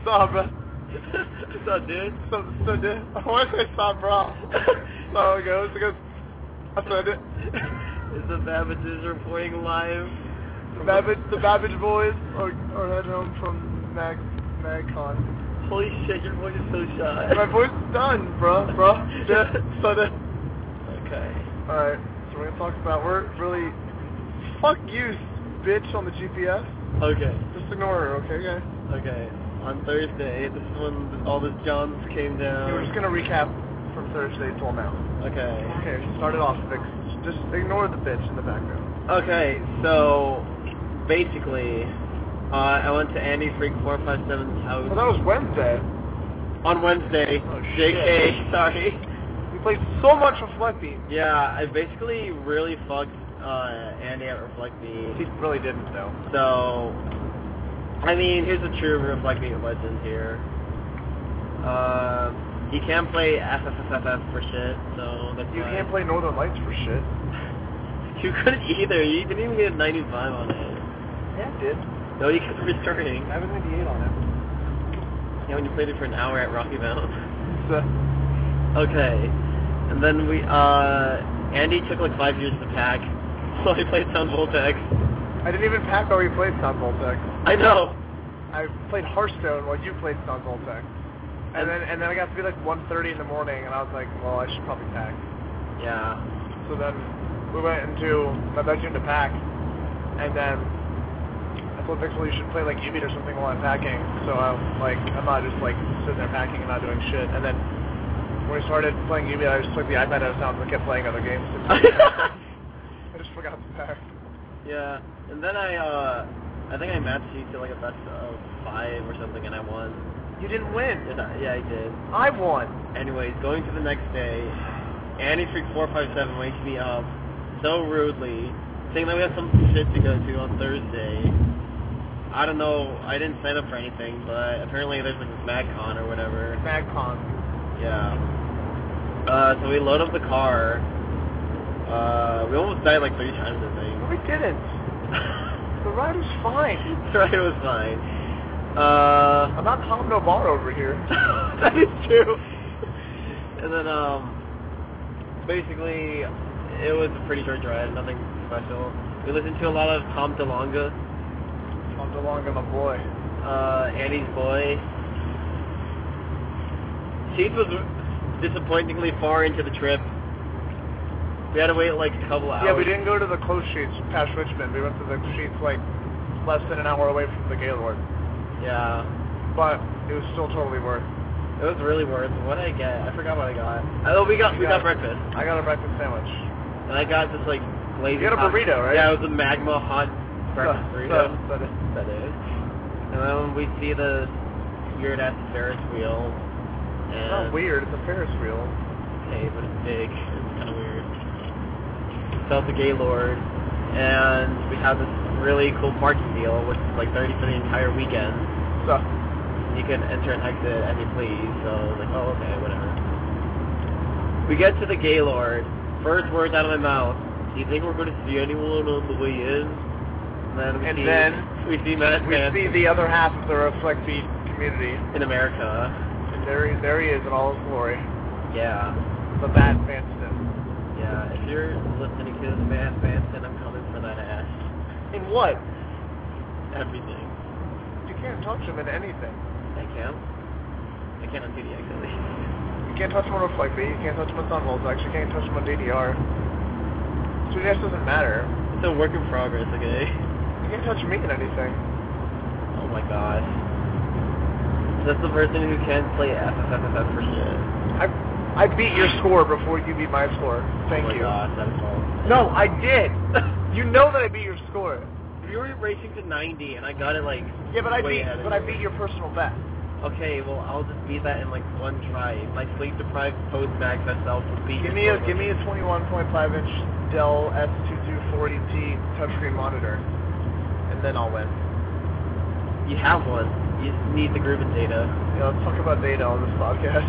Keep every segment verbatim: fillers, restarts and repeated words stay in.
Stop, bro. What's up, dude? So, so, dude. I want to say stop, bro. So it goes. It goes. I said it. Is the Babbages reporting live? The Babbage, the Babbage boys are, are heading home from Mag, MagCon. Holy shit, your voice is so shy. My voice is done, bro, bro. Yeah, so that. Okay. Alright, so we're gonna talk about, we're really, fuck you, bitch, on the G P S. Okay. Just ignore her, okay, guys? Okay. On Thursday, this is when all the Johns came down. Okay, we're just gonna recap from Thursday till now. Okay. Okay, start it off, Vix. Just ignore the bitch in the background. Okay, so basically, uh, I went to Andy Freak four five seven's house. Well, that was Wednesday. On Wednesday. Oh, J K, shit. sorry. We played so much Reflect Beat. Yeah, I basically really fucked uh, Andy at Reflect Beat. He really didn't, though. So, I mean, here's the true Reflect Beat legend here. Uh, he can't play F F F F F for shit, so that's You why. can't play Northern Lights for shit. You couldn't either. You didn't even get a ninety-five on it. Yeah, I did. No, you kept returning. I have a ninety-eight on it. Yeah, when you played it for an hour at Rocky Mountain. So, Okay. And then we, uh, Andy took like five years to pack, so he played Sound Voltex. I didn't even pack while you played Sound Voltex. I know. I played Hearthstone while you played Sound Voltex. And, And- then and then I got to be like one thirty in the morning, and I was like, well, I should probably pack. Yeah. So then we went into my bedroom to pack, and then I told Vixel you should play like U-Beat or something while I'm packing. So I'm like, I'm not just like sitting there packing and not doing shit. And then when we started playing U-Beat, I just took the iPad out of sound and kept playing other games. I just forgot to pack. Yeah. And then I, uh, I think I matched you to like a best of five or something, and I won. You didn't win. Yeah, yeah, I did. I won. Anyways, going to the next day, Andy Freak four five seven wakes me up so rudely, saying that we have some shit to go to on Thursday. I don't know, I didn't sign up for anything, but apparently there's like this MagCon or whatever. MagCon. Yeah. Uh, so we load up the car. Uh, we almost died like three times, I think. No, we didn't. The ride was fine. The ride was fine. Uh, I'm not Tom Nobar over here. that is true. And then, um, basically, it was a pretty short drive, nothing special. We listened to a lot of Tom DeLonge. Tom DeLonge, my boy. Uh, Andy's boy. Sheets was disappointingly far into the trip. We had to wait like a couple hours. Yeah, we didn't go to the close sheets past Richmond. We went to the sheets like less than an hour away from the Gaylord. Yeah. But it was still totally worth. It was really worth it. What did I get? I forgot what I got. Oh, we got we got, got breakfast. I got a breakfast sandwich. And I got this like glazed. You got a hot, burrito, right? Yeah, it was a magma hot breakfast So, burrito. so, that is. That is. And then we see the weird ass Ferris wheel. And It's not weird. It's a Ferris wheel. Okay, but it's big. It's kind of weird. So it's the Gaylord, and we have this really cool parking deal, which is like thirty for the entire weekend. So. You can enter and exit as you please, so I was like, oh, okay, whatever. We get to the Gaylord. First words out of my mouth, do you think we're going to see anyone on the way in? And then we and see, then we see Matt we Manson see the other half of the Reflect Beat community. in America. And there he, there he is in all his glory. Yeah. The Matt Vanston. Yeah, if you're listening to this, Matt Manson, I'm coming for that ass. In what? Everything. You can't touch him in anything. I can. I can't on T D X at least. You can't touch him on Reflect Beat. You can't touch him on Sound Voltex. You can't touch him on D D R. two D S doesn't matter. It's a work in progress, okay? You can't touch me in anything. Oh my gosh. That's the person who can't play F F F F F for shit. I I beat your score before you beat my score. Thank oh my you. gosh, that's false. No, I did. You know that I beat your score. You were racing to ninety, and I got it like Yeah, but I way beat ahead of but I you. beat your personal best. Okay, well I'll just beat that in like one try. My sleep deprived post max myself will beat. Give your me a score. give me a twenty-one point five inch Dell S twenty-two forty T touchscreen monitor, and then I'll win. You have one. You just need the Groovin data. Yeah, let's talk about data on this podcast.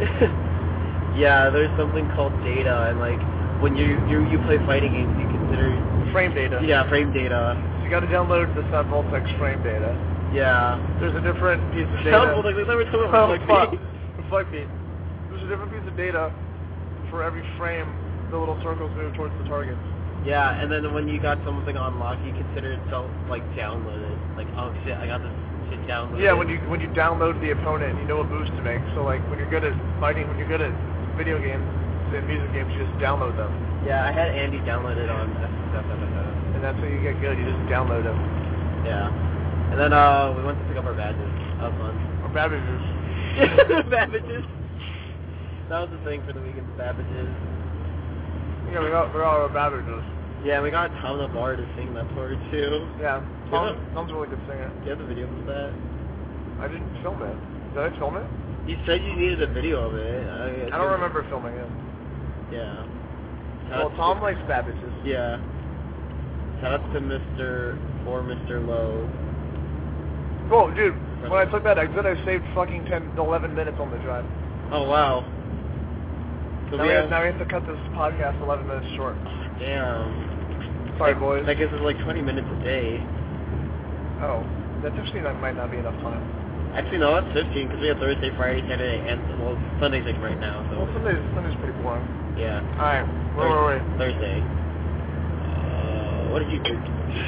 Yeah, there's something called data, and like when you you you play fighting games, you consider Frame data. yeah frame data. So you got to download the Sound Voltex frame data. Yeah. There's a different piece of data. Sounds like they never told me Oh, reflect fuck. feed. Reflect feed. There's a different piece of data for every frame the little circles move towards the targets. Yeah, and then when you got something unlocked, you consider itself like downloaded. Like, oh shit, I got this shit downloaded. Yeah, when you when you download the opponent, you know what moves to make. So like when you're good at fighting, when you're good at video games and music games, you just download them. Yeah, I had Andy downloaded on F F F F. And that's how you get good. You just download them. Yeah. And then uh, we went to pick up our badges. That was fun. Or Babbages. Babbages. That was the thing for the weekend, Babbages. Yeah, we got we got our Babbages. Yeah, we got Tom the Bar to sing that part too. Yeah, Tom, Tom, Tom's a really good singer. Do you have the video of that? I didn't film it. Did I film it? You said you needed a video of it. I, I don't remember filming it. Yeah. Well, Tom likes Babbages. Yeah. Shout out to Mister or Mister Lowe. Oh, dude, when I took that exit, I saved fucking ten, eleven minutes on the drive. Oh, wow. So now, we we have, have, now we have to cut this podcast eleven minutes short. Damn. Sorry, that, boys. That gives us like twenty minutes a day. Oh, that's actually that might not be enough time. Actually, no, that's fifteen because we have Thursday, Friday, Saturday, and well, Sunday's like right now. So. Well, Sunday's, Sunday's pretty boring. Yeah. All right, where were we? Thursday. Uh, what did you do?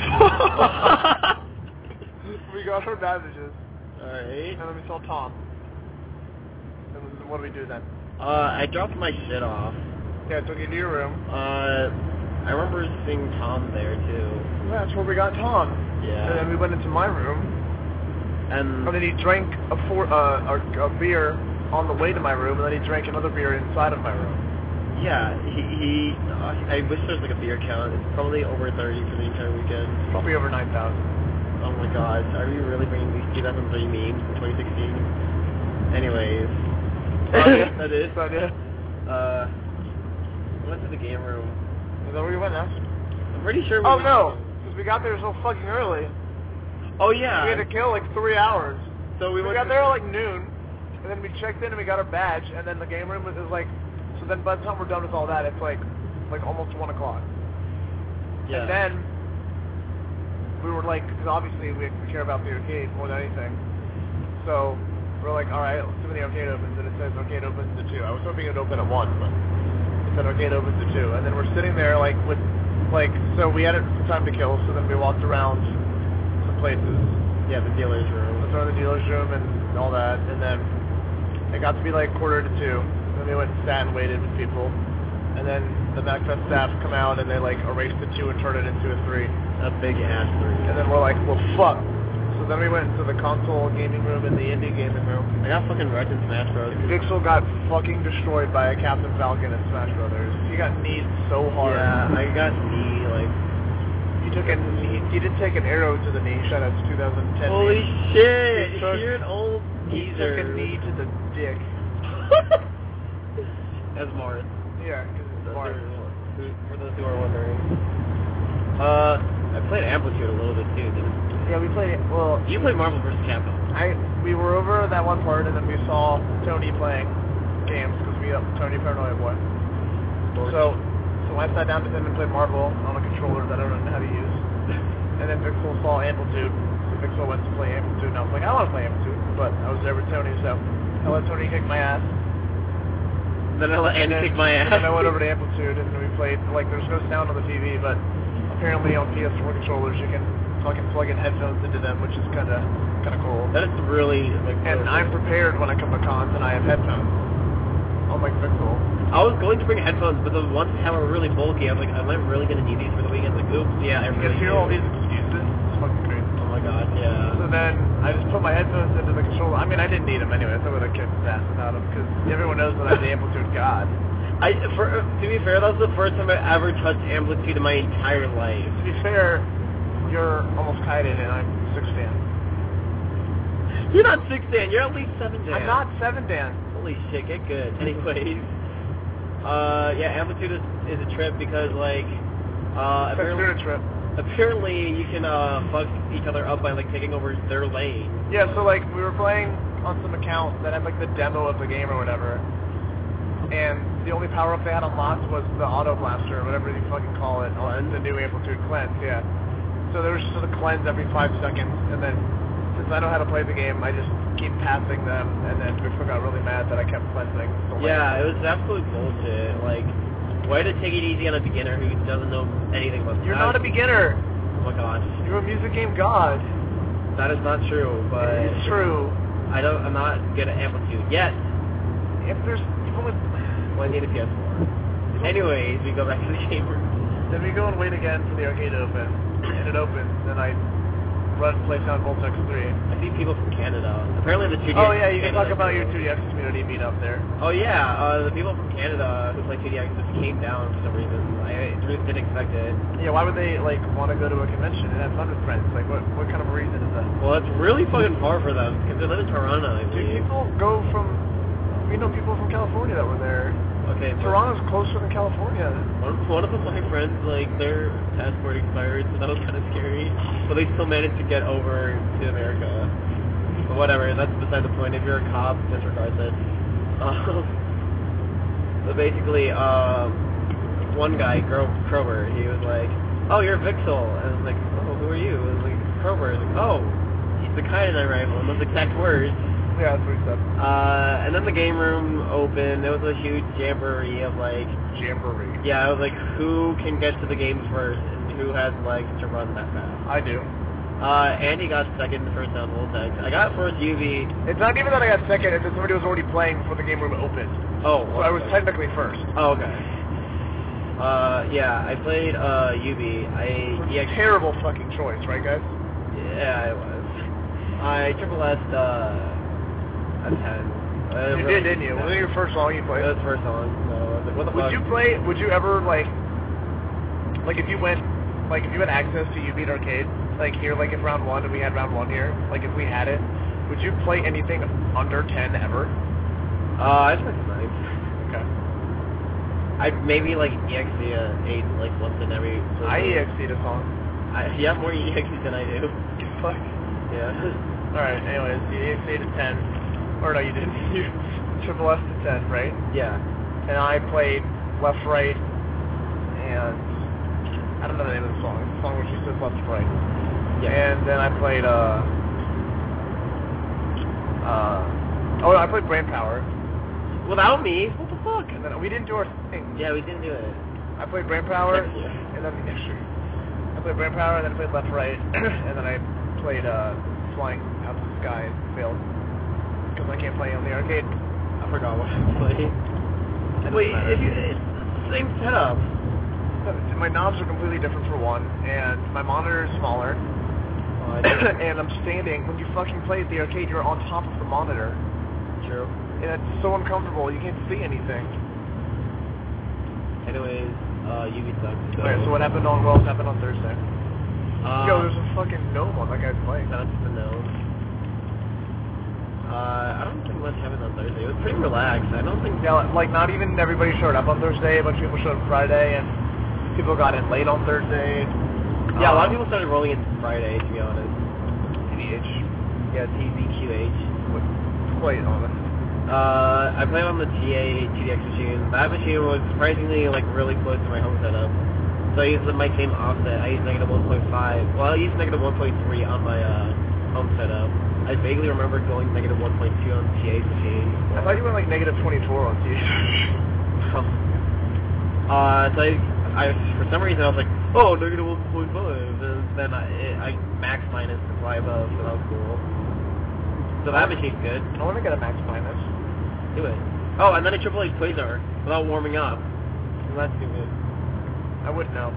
We got our Babbages. Alright. And then we saw Tom. And then what do we do then? Uh, I dropped my shit off. Yeah, I took you to your room. Uh, I remember seeing Tom there too. Yeah, that's where we got Tom. Yeah. And then we went into my room. And, and then he drank a, four, uh, a, a beer on the way to my room, and then he drank another beer inside of my room. Yeah, he, he uh, I wish there was like a beer count. It's probably over thirty for the entire weekend. Probably over nine thousand. Oh my god, are we really bringing these two thousand three memes in twenty sixteen? Anyways. Uh, that is. That is. Uh, we went to the game room. Is that where you went now? I'm pretty sure we Oh went no, because we got there so fucking early. Oh yeah. We had to kill like three hours. So we, we went got to there at like noon, and then we checked in and we got our badge, and then the game room was, was like, so then by the time we're done with all that, it's like, like almost one o'clock. Yeah. And then we were like, because obviously we care about the arcade more than anything. So we're like, all right, let's see when the arcade opens, and it says arcade opens at two. I was hoping it would open at one, but it said arcade opens at two. And then we're sitting there like with, like, so we had some time to kill, so then we walked around some places. Yeah, the dealer's room. Let's go to the dealer's room and all that, and then it got to be like quarter to two. And then we went and sat and waited with people. And then the MacFest staff come out and they like erased the two and turned it into a three. A big ass three. And then we're like, well, fuck. So then we went into the console gaming room and the indie gaming room. I got fucking wrecked in Smash Bros. Vixel got fucking destroyed by a Captain Falcon in Smash Brothers. He got kneed so hard. Yeah, I got knee, like... He took a he, he did take an arrow to the knee. Shout out to two thousand ten. Holy knee. shit! Took, You're an old He geezer. took a knee to the dick. That's Mars. Yeah, because it's Mars. For those who are wondering. Uh, I played Amplitude a little bit too, didn't I? Yeah, we played. Well, You played Marvel versus. Capcom. I we were over that one part, and then we saw Tony playing games because we up Tony Paranoia Boy. So, so I sat down with him and played Marvel on a controller that I don't know how to use. And then Vixel saw Amplitude, so Vixel went to play Amplitude, and I was like, I want to play Amplitude, but I was there with Tony, so I let Tony kick my ass. Then I let Andy kick my ass. And then I went over to Amplitude, and we played. Like, there's no sound on the T V, but apparently on P S four controllers you can fucking plug in headphones into them, which is kind of kind of cool. That is really like. And I'm prepared when I come to cons, and I have headphones. Unlike Vixel. I was going to bring headphones, but the ones that were really bulky. I was like, am I really going to need these for the weekend? Like, oops, yeah, I You really can hear do. all these excuses. It's fucking crazy. Oh my god, yeah. So then I just put my headphones into the controller. I mean, I didn't need them anyway. I would have kicked his ass without them because everyone knows that I'm the Amplitude god. I, for, to be fair, that was the first time I ever touched Amplitude in my entire life. To be fair, you're almost kited and I'm six Dan. You're not six Dan, you're at least seven Dan. I'm not seven Dan. Holy shit, get good. Anyways, uh, yeah, Amplitude is, is a trip because, like, uh, apparently, Consider a trip. apparently you can, uh, fuck each other up by, like, taking over their lane. Yeah, so like we were playing on some account that had like the demo of the game or whatever, and the only power up they had unlocked was the auto blaster or whatever you fucking call it on the new Amplitude cleanse. Yeah. So there was just a cleanse every five seconds, and then to since I know how to play the game, I just keep passing them, and then Bigfoot got really mad that I kept cleansing the land. Yeah, it was absolute bullshit. Like, way to take it easy on a beginner who doesn't know anything about You're not a beginner. Oh my gosh. You're a music game god. That is not true, but... It's true. I don't, I'm not good at Amplitude yet. If there's... You've only... Well, I need a P S four. Anyways, we go back to the game room. Then we go and wait again for the arcade to open, and it opens, and I run play Sound Voltex three. I see people from Canada. Apparently the two D X... Oh yeah, you can Canada talk about too. your two D X community meetup there. Oh yeah, uh, the people from Canada who play two D X just came down for some reason. I really didn't expect it. Yeah, why would they, like, want to go to a convention and have fun with friends? Like, what what kind of a reason is that? Well, it's really fucking far for them, because they live in Toronto, I Dude, believe. people go from... We know people from California that were there. Okay, but Toronto's closer than California. One, one of my friends, like, their passport expired, so that was kind of scary. But they still managed to get over to America. But whatever, that's beside the point. If you're a cop, disregard it. Um, so basically, um, one guy, Gro- Krober, he was like, oh, you're Vixel. And I was like, oh, who are you? I was like, Krober. I was like, oh, he's the Kyanite rifle. And those exact words. Yeah, that's what he said. Uh, and then the game room opened. There was a huge jamboree of like... Jamboree. Yeah, I was like, who can get to the games first and who has legs to run that fast? I do. Uh, Andy got second in the first round Voltex. I got first U V. It's not even that I got second, it's that somebody was already playing before the game room opened. Oh, So I was technically first. Oh, okay. Uh, yeah, I played, uh, U V. I... It was a terrible fucking choice, right guys? Yeah, it was. I triple S'd, uh... a ten. Uh, You really, did, didn't you? Was it your first song you played? It was the first song, so I was like, what the Would fuck? you play, would you ever, like, like if you went, like if you had access to U-Beat Arcade, like here, like in round one, and we had round one here, like if we had it, would you play anything under ten ever? Uh, I played the ninth. Okay. I maybe like E X E a eight, like once in every... I E X C'd a song. I, you have more E X Es than I do. Fuck. Yeah. Alright, anyways, you E X C'd a ten. Or no, you didn't. You triple S to ten, right? Yeah. And I played left, right, and I don't know the name of the song. It's the song where she says left, right. Yeah. And then I played, uh, uh, oh, I played Brain Power. Without me? What the fuck? And then we didn't do our thing. Yeah, we didn't do it. I played Brain Power, Next year. and then yeah, sure. I played Brain Power, and then I played left, right, and then I played uh, Flying Out to the Sky and failed. Because I can't play on the arcade. I forgot what I played. Wait, if you, it's the same setup. My knobs are completely different for one, and my monitor is smaller. Oh, I didn't. And I'm standing. When you fucking play at the arcade, you're on top of the monitor. True. And it's so uncomfortable. You can't see anything. Anyways, uh, U V sucks. So. Alright, so what happened on Worlds happened on Thursday. Uh, Yo, there's a fucking gnome on that guy's bike. Shout out to the nose. Uh, I don't think much happened on Thursday. It was pretty relaxed. I don't think... Yeah, like, not even everybody showed up on Thursday. A bunch of people showed up Friday, and people got in late on Thursday. Yeah, a lot of Um, people started rolling in Friday, to be honest. T D H. Yeah, T Z Q H. Quite honest. Uh, I played on the T A T D X machine. That machine was surprisingly, like, really close to my home setup. So I used my same offset. I used negative one point five. Well, I used negative one point three on my, uh, home setup. I vaguely remember going negative one point two on T A's machine. I thought you went like negative twenty-four on T H. uh, so I, I, for some reason I was like, oh, negative one point five, and then I, I max minus to fly above, so that was cool. So that machine's good. I want to get a max minus. Do it. Oh, and then I triple A Quasar without warming up. So that's too good. I wouldn't know.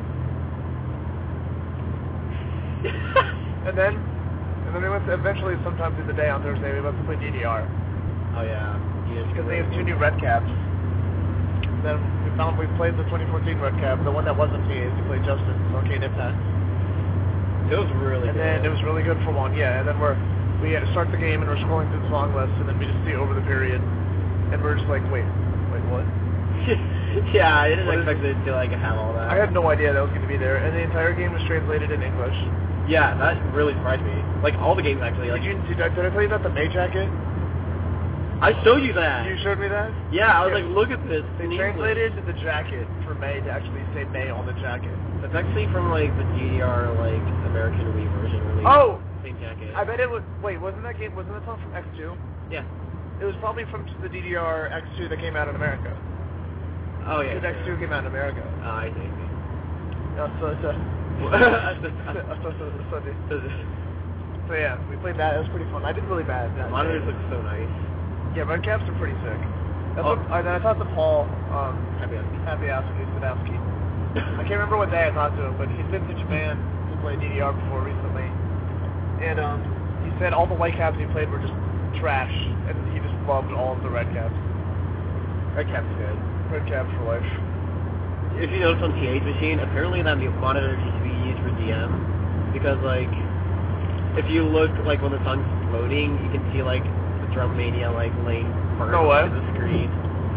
And then, and then we went to, eventually sometime through the day on Thursday, we went to play D D R. Oh yeah. Because they have two new red caps. Then we found we played the twenty fourteen red cap, the one that wasn't T A's, we played Justice's Arcade Impact. It was really And good. then it was really good for one, yeah. And then we're, we start the game and we're scrolling through the song list, and then we just see over the period. And we're just like, wait, wait, what? Yeah, I didn't What expect it to like have all that. I had no idea that was going to be there. And the entire game was translated in English. Yeah, that really surprised me. Like all the games actually. Like Did, you, did, I, did I tell you about the May jacket? I showed you that. You showed me that? Yeah, I was Yeah. like, look at this. They in English. translated the jacket for May to actually say May on the jacket. It's actually from like the G D R like American Wii version release. Oh! same jacket. I bet it was. Wait, wasn't that game? Wasn't that song from X two? Yeah. It was probably from the D D R X two that came out in America. Oh yeah. Because X two came out in America. Oh, I see. No, so so. So yeah, we played that. It was pretty fun. I did really bad. The monitors look so nice. Yeah, red caps are pretty sick. That's Oh. what, I, I talked to Paul. Um, Happy Hour. Happy Sadowski, Sadowski. I can't remember what day I talked to him, but he's been to Japan to play D D R before recently, and um, he said all the white caps he played were just trash, and he just loved all of the red caps. Red cap's good. Red caps for life. If you notice on T A's machine, apparently that monitor used to be used for D M, because like, if you look like when the song's loading, you can see like the Drum Mania like laying part No way. of the screen.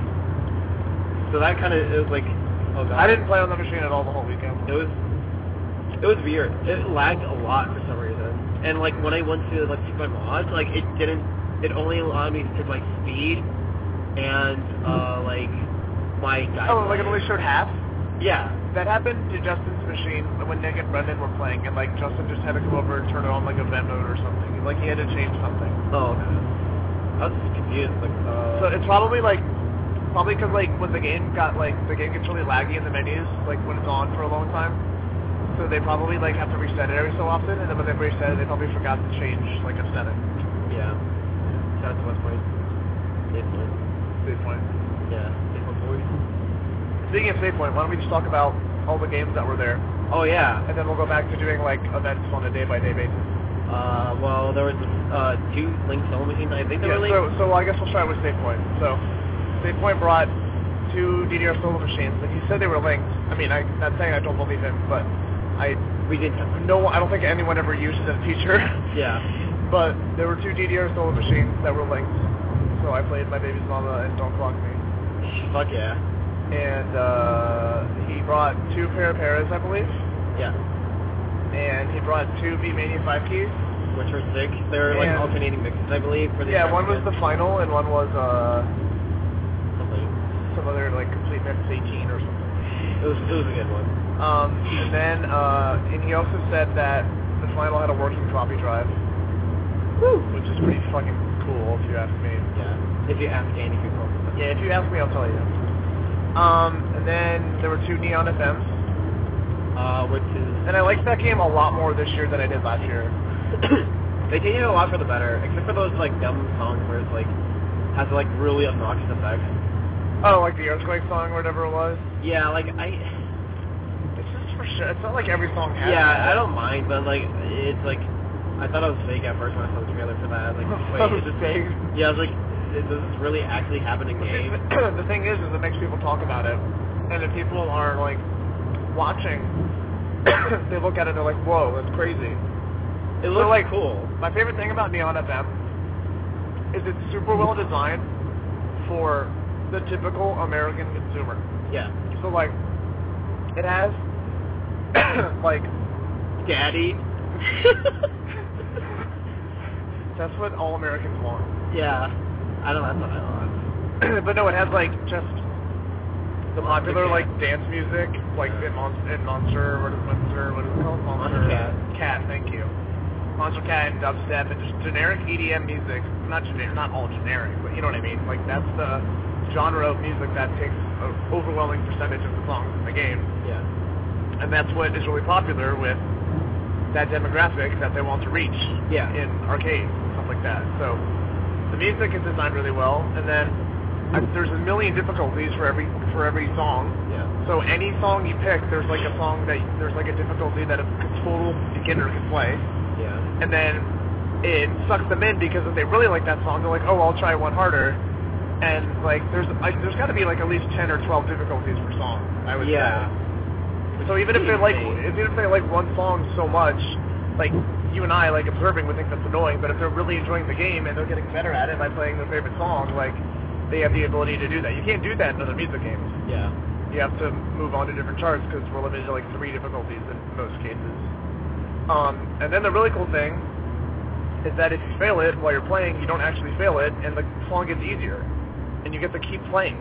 So that kind of is like, oh god. I didn't play on the machine at all the whole weekend. It was, it was weird. It lagged a lot for some reason, and like when I went to like pick my mods, like it didn't. It only allowed me to pick like speed and uh like my guide. Oh, like it only showed half? Yeah. That happened to Justin's machine when Nick and Brendan were playing, and like Justin just had to come over and turn it on like event mode or something. Like he had to change something. Oh, okay. I was just confused. Like, uh... So it's probably like, probably because like when the game got like the game gets really laggy in the menus, like when it's on for a long time. So they probably like have to reset it every so often, and then when they reset it, they probably forgot to change like a setting. Yeah. That's one point. Save point. Save point. Yeah. Save point boys. Speaking of save point, why don't we just talk about all the games that were there? Oh yeah. And then we'll go back to doing like events on a day by day basis. Uh, well, there was uh two Link solo machines. I think they Yeah, were so, Link. so I guess we'll start with Save Point. So, Save Point brought two D D R solo machines, and he said they were linked. I mean, I'm not saying I don't believe him, but I We didn't have no, I don't think anyone ever used it as a feature. Yeah. But there were two D D R solo machines that were linked. So I played My Baby's Mama and Don't Clock Me. Fuck yeah. And uh, he brought two pair of pairs, I believe. Yeah. And he brought two V-Mania five keys. Which were sick. They were like And- alternating mixes, I believe. For the Yeah, one was the tournament. final, and one was uh, Something. some other like complete mix eighteen or something. It was it was a good one. Um, and then, uh, and he also said that the final had a working floppy drive. Woo! Which is pretty fucking cool, if you ask me. Yeah. If you ask Andy people. Yeah, if you ask me, I'll tell you. Um, and then there were two Neon F Ms. Uh, which is And I liked that game a lot more this year than I did last year. they changed it a lot for the better, except for those like dumb songs where it's like has like really obnoxious effects. Oh, like the Earthquake song or whatever it was? Yeah, like I. It's just for sure. It's not like every song has Yeah, that. I don't mind, but like it's like I thought it was fake at first when I saw the trailer for that. Like, wait, Oh, is this fake? Yeah, I was like, is this really actually happen in game? The thing is, is it makes people talk about it, and if people are like watching, they look at it and they're like, "Whoa, that's crazy." It looks So, like, cool. My favorite thing about Neon F M is it's super well designed for the typical American consumer. Yeah. So like, it has like Daddy. that's what all Americans want. Yeah. I don't know. That's what I want. But no, it has like just the Monster popular Cat. like dance music, like in Monster, in Monster, what is Monster, what is it called? Monster Cat. Cat, thank you. Monster Cat and dubstep and just generic E D M music. Not generic, not all generic, but you know what I mean. Like that's the genre of music that takes an overwhelming percentage of the songs in the game, Yeah. and that's what is really popular with that demographic that they want to reach Yeah. in arcades and stuff like that. So the music is designed really well, and then I, there's a million difficulties for every for every song. Yeah. So any song you pick, there's like a song that there's like a difficulty that a total beginner can play, Yeah. and then it sucks them in because if they really like that song, they're like, oh, I'll try one harder, and like there's like, there's got to be like at least ten or twelve difficulties per song, I would Yeah. say. So even if they like even if they like one song so much, like you and I like observing would think that's annoying, but if they're really enjoying the game and they're getting better at it by playing their favorite song, like they have the ability to do that. You can't do that in other music games. Yeah. You have to move on to different charts because we're limited to like three difficulties in most cases. Um, and then the really cool thing is that if you fail it while you're playing, you don't actually fail it, and the song gets easier, and you get to keep playing.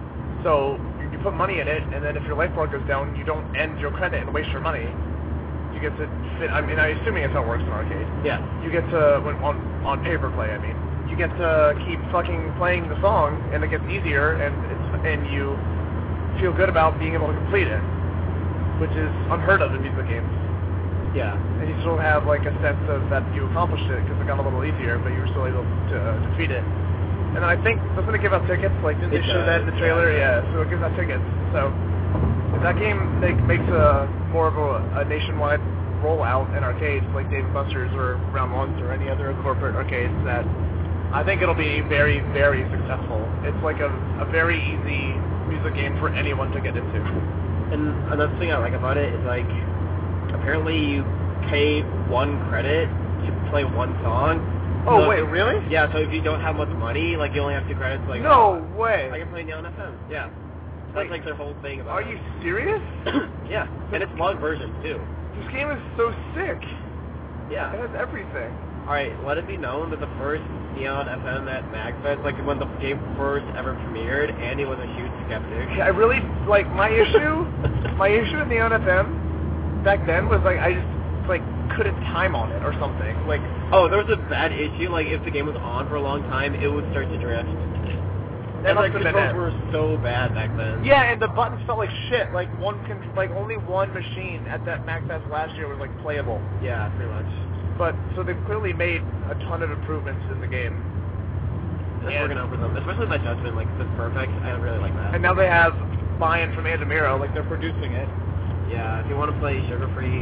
So you put money in it, and then if your life bar goes down, you don't end your credit and waste your money. you get to fit. I mean, I'm assuming it's how it works in arcade. Yeah. You get to when on on paper play. I mean, you get to keep fucking playing the song, and it gets easier, and it's and you feel good about being able to complete it, which is unheard of in music games. Yeah. And you still have like a sense of that you accomplished it because it got a little easier, but you were still able to uh, defeat it. And then I think, doesn't it give out tickets? Like, didn't they It show does, that in the trailer? yeah. Yeah, so it gives out tickets. So if that game make, makes a more of a, a nationwide rollout in arcades like Dave and Buster's or Round Ones or any other corporate arcades, that I think it'll be very, very successful. It's like a, a very easy music game for anyone to get into. And another thing I like about it is, like, apparently you pay one credit to play one song. Oh, so wait, if, really? Yeah, so if you don't have much money, like, you only have two credits, like, No oh, way! I can play Neon F M. Yeah. That's, like, their whole thing about Are it. you serious? Yeah, and it's long version, too. This game is so sick. Yeah. It has everything. Alright, let it be known that the first Neon F M at MagFest, like, when the game first ever premiered, Andy was a huge skeptic. I really, like, my issue, my issue with Neon F M back then was, like, I just, like, couldn't time on it or something. Like, oh, there was a bad issue, like, if the game was on for a long time, it would start to drift. that And, must like, have been controls it. were so bad back then. Yeah, and the buttons felt like shit. Like, one, con- like, only one machine at that MagFest last year was, like, playable. Yeah, pretty much. But, so they've clearly made a ton of improvements in the game. That's And- working out for them. Especially my Judgment, like, it's perfect. I really like that. And now they have buy-in from Andamiro, like, they're producing it. Yeah, if you want to play sugar-free,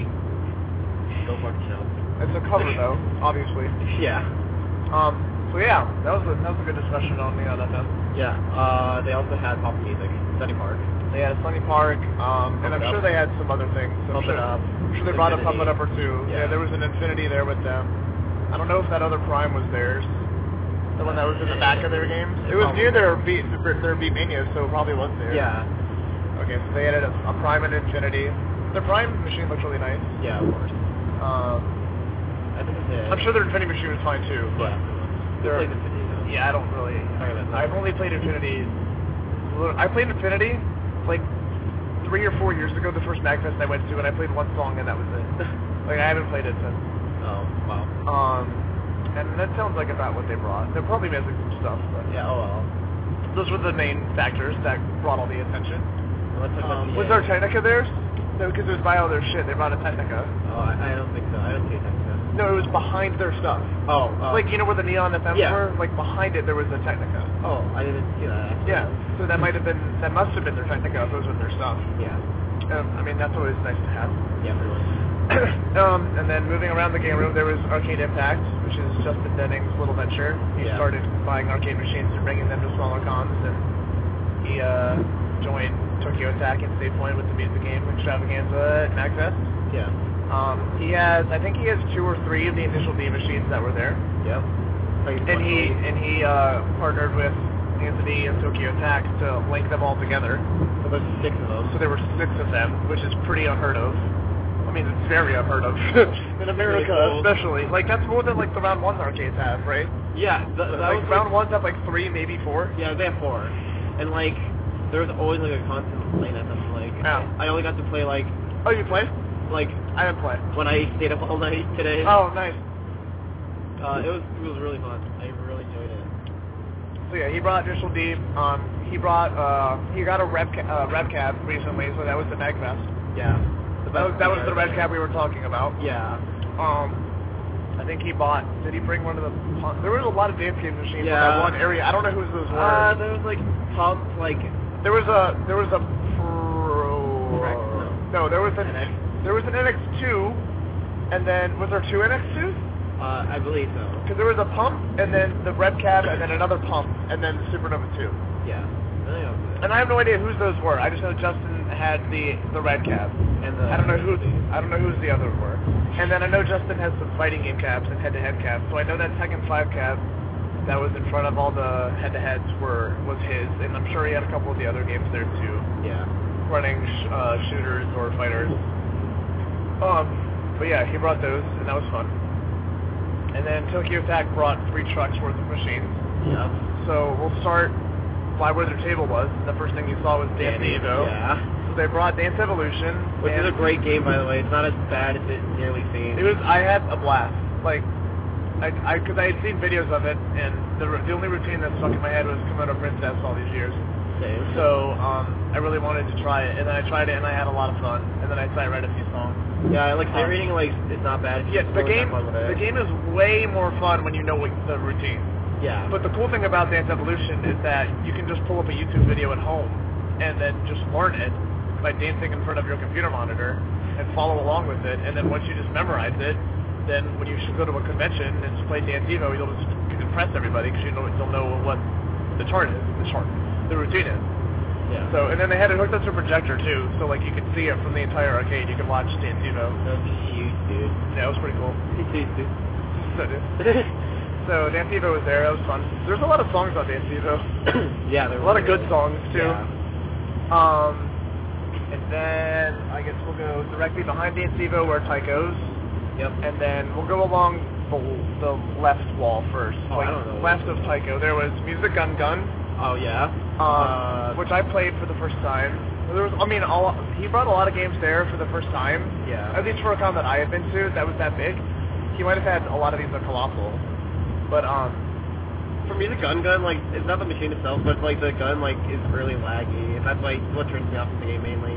go fuck yourself. It's a cover, though, obviously. Yeah. Um, so yeah, that was a, that was a good discussion on Neon F M. Yeah, uh, they also had pop music, Sunny Park. They had a Sunny Park, um, and Pump I'm It sure Up. they had some other things. I'm Pump sure, It Up. I'm sure they brought a Pump It Up or two. Yeah. Yeah, there was an Infinity there with them. I don't know if that other Prime was theirs. The one that was in the back of their games. It was near their Beat their Beat Mania, so it probably was there. Yeah. Okay, so they added a, a Prime and Infinity. Their Prime machine looks really nice. Yeah, of course. Um, I think it's it. I'm sure their Infinity machine was fine too, but Yeah. they're- Played Infinity, though. yeah, I don't really. Okay, that's I've only played Infinity. I played Infinity like three or four years ago, the first MagFest I went to, and I played one song and that was it. Like, I haven't played it since. Oh, wow. Um, and that sounds like about what they brought. They're probably missing some stuff, but Yeah, oh well. those were the main factors that brought all the attention. Well, let's talk about Um, the was A. there Technica there? No, because it was by all their shit. They brought a Technica. Oh, I, I don't think so. I don't see it. No, it was behind their stuff. Oh, uh, Like, you know where the Neon F Ms yeah. were? Like, behind it there was a Technica. oh, I didn't see that. Actually. Yeah, so that might have been, that must have been their Technica if it was with their stuff. Yeah. Um, I mean, that's always nice to have. Yeah, pretty much. um, and then moving around the game room, there was Arcade Impact, which is Justin Denning's little venture. He Yeah. started buying arcade machines and bringing them to smaller cons, and he uh, joined Tokyo Attack and State Point with the music game extravaganza at MagFest. Yeah. Um, he has, I think he has two or three of the initial D machines that were there, Yep. and he and he uh, partnered with Anthony and Tokyo Attack to link them all together. So there's six of them. So there were six of them, which is pretty unheard of. I mean, it's very unheard of in America, cool. especially. Like, that's more than like the Round One arcades have, right? Yeah, th- that Like was Round Ones have like three, maybe four. Yeah, they have four. And like, there was always like a constant playing at them. Like, Yeah. I only got to play like, Oh, you play? like I didn't play. when I stayed up all night today. Oh, nice. Uh, it was it was really fun. I really enjoyed it. So yeah, he brought Initial D. Um, he brought uh, he got a Rev ca- uh, Rev Cab recently, so that was the MagFest. Yeah. The That was, best that was thing the Rev ever. Cab we were talking about. Yeah. Um, I think he bought. Did he bring one of the? pump- There was a lot of dance game machines in Yeah. that one area. I don't know whose those were. Uh, there was like pump like there was a there was a pro. Rex? No, there was an N X. there was an N X two, and then was there two N X twos? Uh, I believe so. Because there was a pump, and then the Rev Cab, and then another pump, and then the Supernova two. Yeah. I think that was it. And I have no idea whose those were. I just know Justin had the the Red Cab. And the I don't know who I don't know whose the other were. And then I know Justin has some fighting game cabs and head-to-head cabs. So I know that Tekken five cab that was in front of all the head-to-heads were was his, and I'm sure he had a couple of the other games there too, Yeah. running sh- uh, shooters or fighters. Um, but yeah, he brought those, and that was fun. And then Tokyo Attack brought three trucks worth of machines. Yeah. So we'll start by where their table was. The first thing you saw was Dan Devo. Yeah. So so they brought Dance Evolution, which is and a great game, by the way. It's not as bad as it nearly seems. it was. I had a blast. Like, I, I, because I had seen videos of it, and the the only routine that stuck in my head was Komodo Princess all these years. Same. So um, I really wanted to try it, and then I tried it, and I had a lot of fun. And then I started writing a few songs. Yeah, like Um, narrating, like it's not bad. Yeah, the Really game. have fun with it. The game is way more fun when you know what the routine. Yeah. But the cool thing about Dance Evolution is that you can just pull up a YouTube video at home and then just learn it by dancing in front of your computer monitor and follow along with it. And then once you just memorize it, then when you should go to a convention and just play Dance Evo, you'll just impress everybody because you know you'll know what the chart is, the chart, the routine is. Yeah. So, and then they had it hooked up to a projector too, so like you could see it from the entire arcade. You could watch Dance Evo. That's huge, dude. Yeah, it was pretty cool. Huge, dude. So, dude. So Dance Evo was there. That was fun. There's a lot of songs on Dance Evo. Yeah, there a lot were of good songs too. Yeah. Um, and then I guess we'll go directly behind Dance Evo where Ty goes. Yep. And then we'll go along the, the left wall first. Oh, like I don't know. Left of Tycho. There was Music Gun Gun. Oh yeah. Um, Uh, which I played for the first time. There was, I mean, all, he brought a lot of games there for the first time. Yeah. At least for a con that I had been to, that was that big. He might have had a lot of these at Colossal. But, um... For me, the gun gun, like, it's not the machine itself, but, like, the gun, like, is really laggy. That's, like, what turns me off from the game, mainly.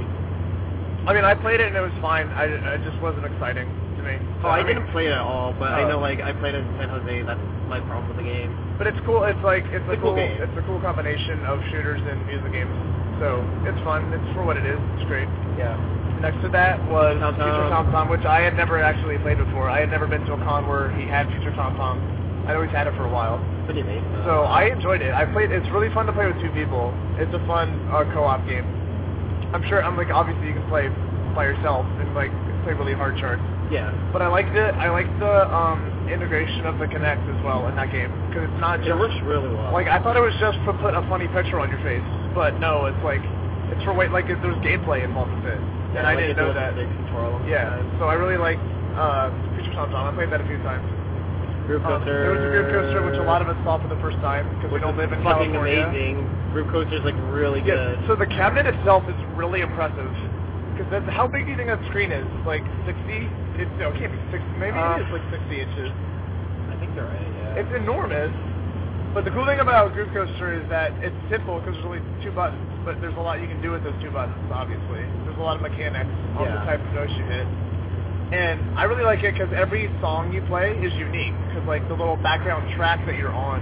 I mean, I played it and it was fine. I, it just wasn't exciting to me. Oh, I, mean, didn't play it at all, but I Oh. know, like, I played it in San Jose. That's my problem with the game. But it's cool. It's like, it's, It's a a cool cool, game. it's a cool combination of shooters and music games. So, it's fun. It's for what it is. It's great. Yeah. Next to that was Tom Tom. Future Tom Tom, which I had never actually played before. I had never been to a con where he had Future Tom Tom. I'd always had it for a while. Pretty neat. So I enjoyed it. I played. It's really fun to play with two people. It's a fun uh, co-op game. I'm sure. I'm like obviously you can play by yourself and like play really hard charts. Yeah. But I liked it. I liked the um, integration of the Kinect as well in that game because it's not It just works really well. like I thought it was just to put a funny picture on your face, but no, it's like it's for wait like it, there's gameplay involved with it, yeah, and I like didn't it know does that. the control. Yeah. So I really liked uh, Future Tom Tom. I played that a few times. Group Um, Coaster. there was a group coaster, which a lot of us saw for the first time because we Which don't is live in fucking California. amazing. Group Coaster's like really Yeah, good. so the cabinet itself is really impressive. Because that's how big do you think that screen is? Like sixty? It, no, it can't be sixty. Maybe Uh, it is like sixty inches. I think they're right. Yeah. It's enormous. But the cool thing about Group Coaster is that it's simple because there's only two buttons. But there's a lot you can do with those two buttons, obviously. There's a lot of mechanics on Yeah. the type of notes you hit. And I really like it because every song you play is unique. Because like the little background track that you're on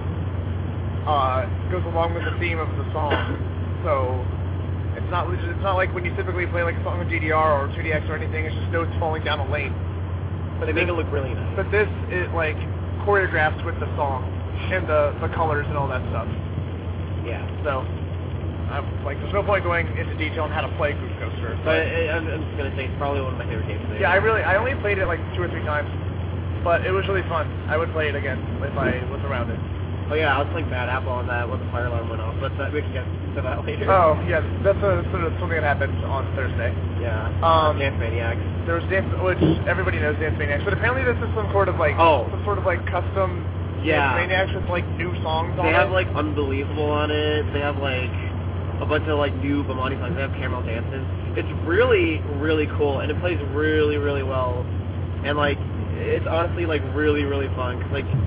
uh, goes along with the theme of the song. So it's not it's not like when you typically play like a song on G D R or two D X or anything. It's just notes falling down a lane. But they make it look really nice. But this is like choreographed with the song and the the colors and all that stuff. Yeah. So I'm like, there's no point going into detail on how to play Group Coaster. But it, I'm, I'm just gonna say it's probably one of my favorite games. Today. Yeah, I really, I only played it like two or three times, but it was really fun. I would play it again if I was around it. Oh yeah, I was playing Bad Apple on that when the fire alarm went off, but that, we can get to that later. Oh, yeah, that's a, sort of something that happened on Thursday. Yeah. Um, Dance Maniacs. There was Dance, which everybody knows Dance Maniacs, but apparently this is some sort of like, Oh. some sort of like custom Yeah. Dance Maniacs with like new songs on They it. have like Unbelievable on it. They have like a bunch of like new Bomani songs. They have Caramel Dances. It's really, really cool, and it plays really, really well. And like, it's honestly like really, really fun. Cause like,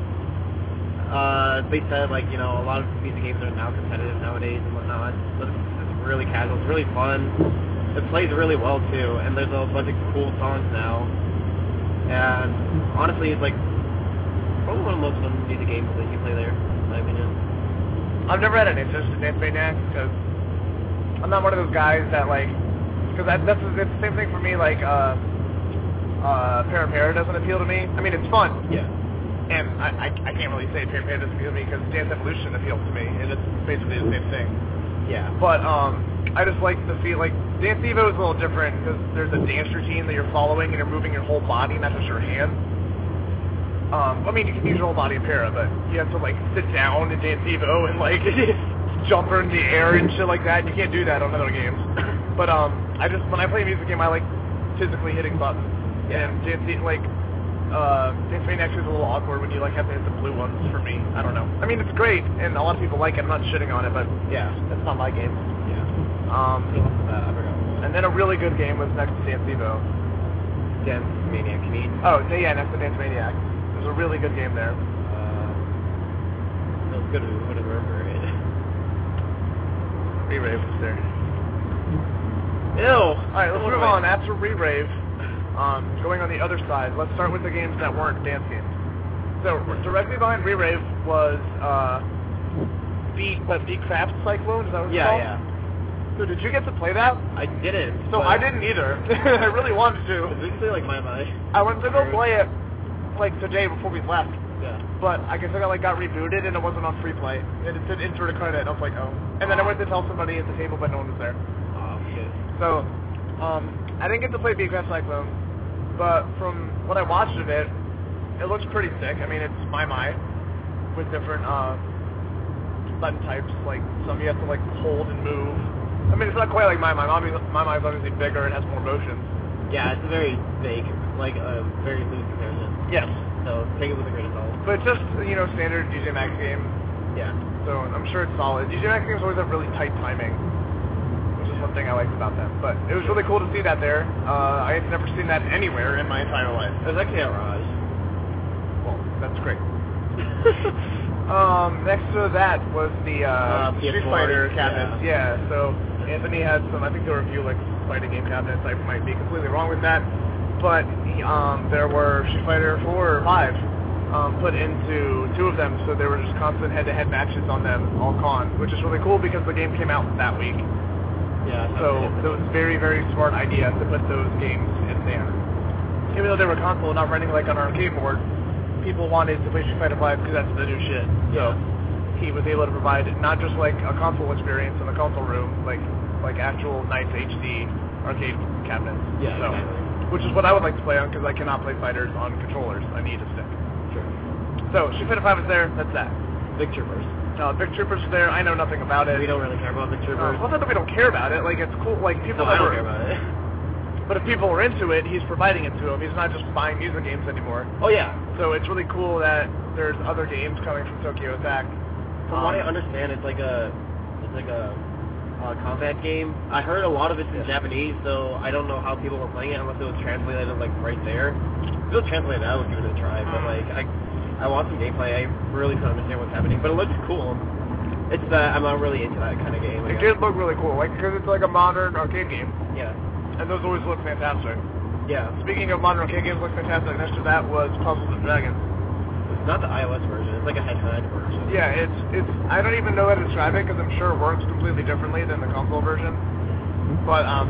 uh, they said like you know a lot of music games are now competitive nowadays and whatnot, but it's, it's really casual. It's really fun. It plays really well too, and there's a bunch of cool songs now. And honestly, it's like probably one of the most fun music games that you play there, in my opinion. I've never had an interest in Dance Maniacs because I'm not one of those guys that like, because that, that's it's the same thing for me. Like, uh, uh, Para Para doesn't appeal to me. I mean, it's fun, Yeah. and I, I, I can't really say Para Para doesn't appeal to me because Dance Evolution appeals to me, and it's basically the same thing. Yeah. But um, I just like the feel. Like Dance Evo is a little different because there's a dance routine that you're following, and you're moving your whole body, not just your hands. Um, I mean, you can use your whole body in Para, but you have to like sit down in Dance Evo and like jump in the air and shit like that. And you can't do that on other games. But um, I just when I play a music game, I like physically hitting buttons. Yeah. And Dance E- like uh, Dance Maniacs is a little awkward when you like have to hit the blue ones. For me, I don't know. I mean, it's great, and a lot of people like it. I'm not shitting on it, but Yeah. it's not my game. Yeah. Um, What else is that? I forgot. And then a really good game was next to Dance Evo. Dance Maniac, you mean? Oh, yeah, next to Dance Maniac. There's a really good game there. Uh, that was good. Who would remember it? Re-Rave was there. Ew. Alright, let's move on. After Re-Rave, um, going on the other side, let's start with the games that weren't dance games. So, directly behind Re-Rave was, uh, Beat, what, Beat Craft Cyclone? Is that what it's Yeah, called? yeah. So did you get to play that? I didn't. So I didn't either. I really wanted to. It's basically like my mind. I went to go play it, like, today before we left. Yeah. But I guess I got, like, got rebooted and it wasn't on free play. And it said insert a credit, and I was like, oh. And then I went to tell somebody at the table, but no one was there. Oh, shit. So, um, I didn't get to play Beat Craft Cyclone, but from what I watched of it, it looks pretty sick. I mean, it's My My with different, uh, button types. Like, some you have to, like, hold and move. I mean, it's not quite like My My. My My is obviously bigger and has more motions. Yeah, it's a very vague, like a very loose comparison. Yes. So take it with a grain of salt. But just, you know, standard D J Max game. Yeah. So I'm sure it's solid. D J Max games always have really tight timing, which is one thing I liked about them. But it was really cool to see that there. Uh, I had never seen that anywhere in my entire life. It was actually at Raj. Well, that's great. um, next to that was the uh, Uh, Street P S four, Fighter cabinets. Yeah. So Anthony had some. I think there were a few like fighting game cabinets. I might be completely wrong with that, but he, um, there were Street Fighter four or five um, put into two of them. So there were just constant head-to-head matches on them, all con, which is really cool because the game came out that week. Yeah. So it was very, very smart idea to put those games in there. Even though they were console, not running like on an arcade board, people wanted to play Street Fighter five because that's the new shit. So he was able to provide not just like a console experience in the console room, like like actual nice H D arcade cabinets. Yeah, so, exactly. Which is what I would like to play on because I cannot play fighters on controllers. I need a stick. Sure. So Street Fighter five is there. That's that. Big Troopers. Uh, Big Troopers is there. I know nothing about it. We don't really care about Big Uh, Troopers. well, not that we don't care about it. Like it's cool. Like people No, that I don't were, care about it. But if people are into it, he's providing it to them. He's not just buying music games anymore. Oh yeah. So it's really cool that there's other games coming from Tokyo Attack. From what I understand, it's like a it's like a uh, combat game. I heard a lot of it's in Japanese, so I don't know how people were playing it unless it was translated like right there. If it was translated, I would give it a try. But like I, I watched some gameplay. I really couldn't understand what's happening, but it looks cool. It's that I'm not really into that kind of game. It did look really cool, like because it's like a modern arcade game, Yeah. and those always look fantastic. Yeah. Speaking of modern arcade games, look fantastic. Next to that was Puzzles and Dragons. It's not the iOS version. It's like a head-to-head version. Yeah, it's it's. I don't even know how to describe it because I'm sure it works completely differently than the console version. But um,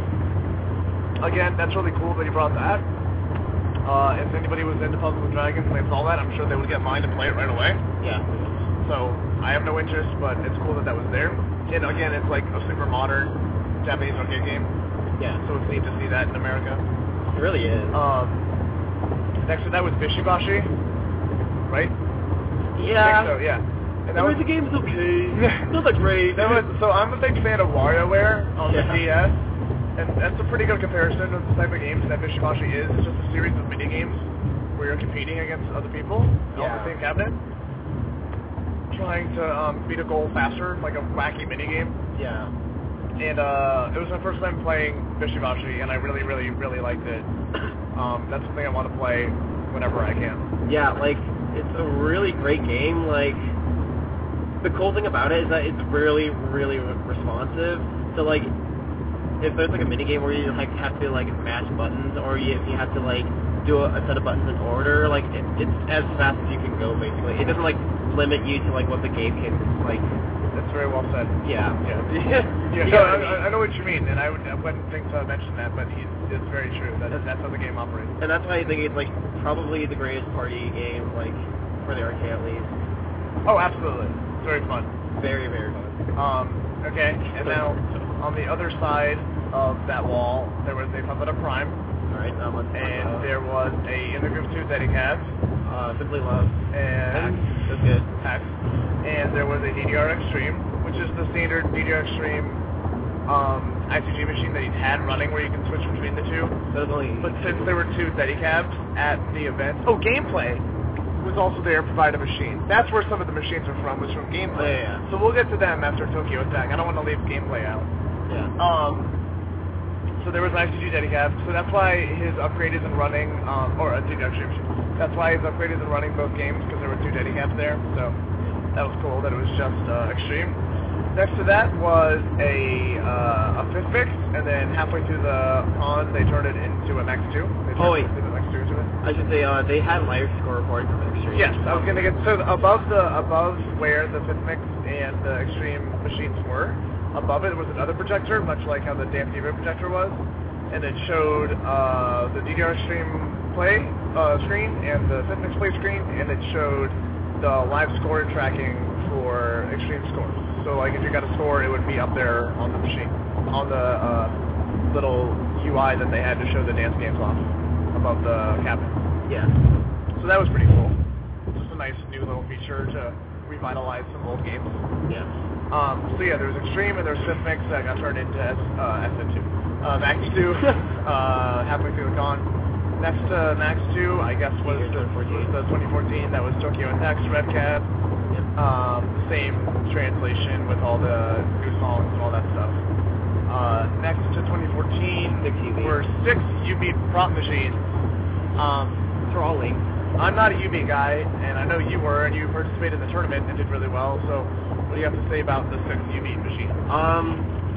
again, that's really cool that you brought that. Uh, if anybody was into Puzzles and Dragons and they saw that, I'm sure they would get mine and play it right away. Yeah. So I have no interest, but it's cool that that was there. And again, it's like a super modern Japanese arcade game, Yeah. so it's neat to see that in America. It really is. Um, next to that was Bishibashi, right? yeah. I think so, yeah. And that I was mean, the game's okay. Not that great. that was so. I'm a big fan of WarioWare on Yeah. the D S, and that's a pretty good comparison of the type of games that Bishibashi is. It's just a series of mini games where you're competing against other people on Yeah. the same cabinet, trying to um, beat a goal faster, like a wacky mini game. Yeah. And uh, it was my first time playing Bishibashi, and I really, really, really liked it. Um, that's something I want to play whenever I can. Yeah, like, it's a really great game. Like, the cool thing about it is that it's really, really responsive. So, like, if there's, like, a minigame where you, like, have to, like, mash buttons, or you, if you have to, like, do a, a set of buttons in order, like, it, it's as fast as you can go, basically. It doesn't, like, limit you to, like, what the game can, like... That's very well said. Yeah. Yeah. yeah. Yeah, You no, know what I mean? I, I know what you mean, and I, would, I wouldn't think to mention that, but he's, it's very true. That, that's how the game operates. And that's why I think it's, like, probably the greatest party game, like, for the arcade at least. Oh, absolutely. It's very fun. Very, very fun. Um, okay, and now on the other side of that wall, there was a Puppet of Prime, Alright, now let's and there was a In the Groove two that he had, Uh, Simply Love. and That's good. Hex, and there was a D D R Extreme, which is the standard D D R Extreme um, I C G machine that he's had running where you can switch between the two. That was only... But since there were two Steadicabs at the event, oh, Gameplay was also there to provide a machine. That's where some of the machines are from, was from Gameplay. Oh, yeah, yeah. So we'll get to them after Tokyo Attack. I don't want to leave Gameplay out. Yeah. Um, so so there was an I C G Dedicap, so that's why his upgrade isn't running, um, or a Duke Extreme. That's why his upgrade isn't running both games, because there were two Dedicaps there, so that was cool that it was just uh, Extreme. Next to that was a uh, a fifth fix, and then halfway through the con, they turned it into a Max two. They turned Oh, wait. it into the Max two to it. I should say, uh, they had live score recording from Extreme. Yes, I was gonna get so above the above where the fifth mix and the Extreme machines were. Above it was another projector, much like how the Dan Fever projector was, and it showed uh, the D D R Extreme play uh, screen and the fifth mix play screen, and it showed the live score tracking for Extreme scores. So like if you got a score, it would be up there on the machine, on the uh, little U I that they had to show the dance games off above the cabinet. Yeah. So that was pretty cool. Just a nice new little feature to revitalize some old games. Yeah. Um, so yeah, there was Extreme and there was Fifth Mix that got turned into S, uh, S N two. Uh, Max two, uh, halfway through the con. Next to Max two, I guess, was the, was the twenty fourteen. That was Tokyo and Next, Red Cat. Yep. Um, same translation with all the new songs and all that stuff. Uh, next to twenty fourteen Six U B. were six U B prop machines. Um, They're all linked. I'm not a U B guy, and I know you were, and you participated in the tournament and did really well, so what do you have to say about the six U B machines? Um,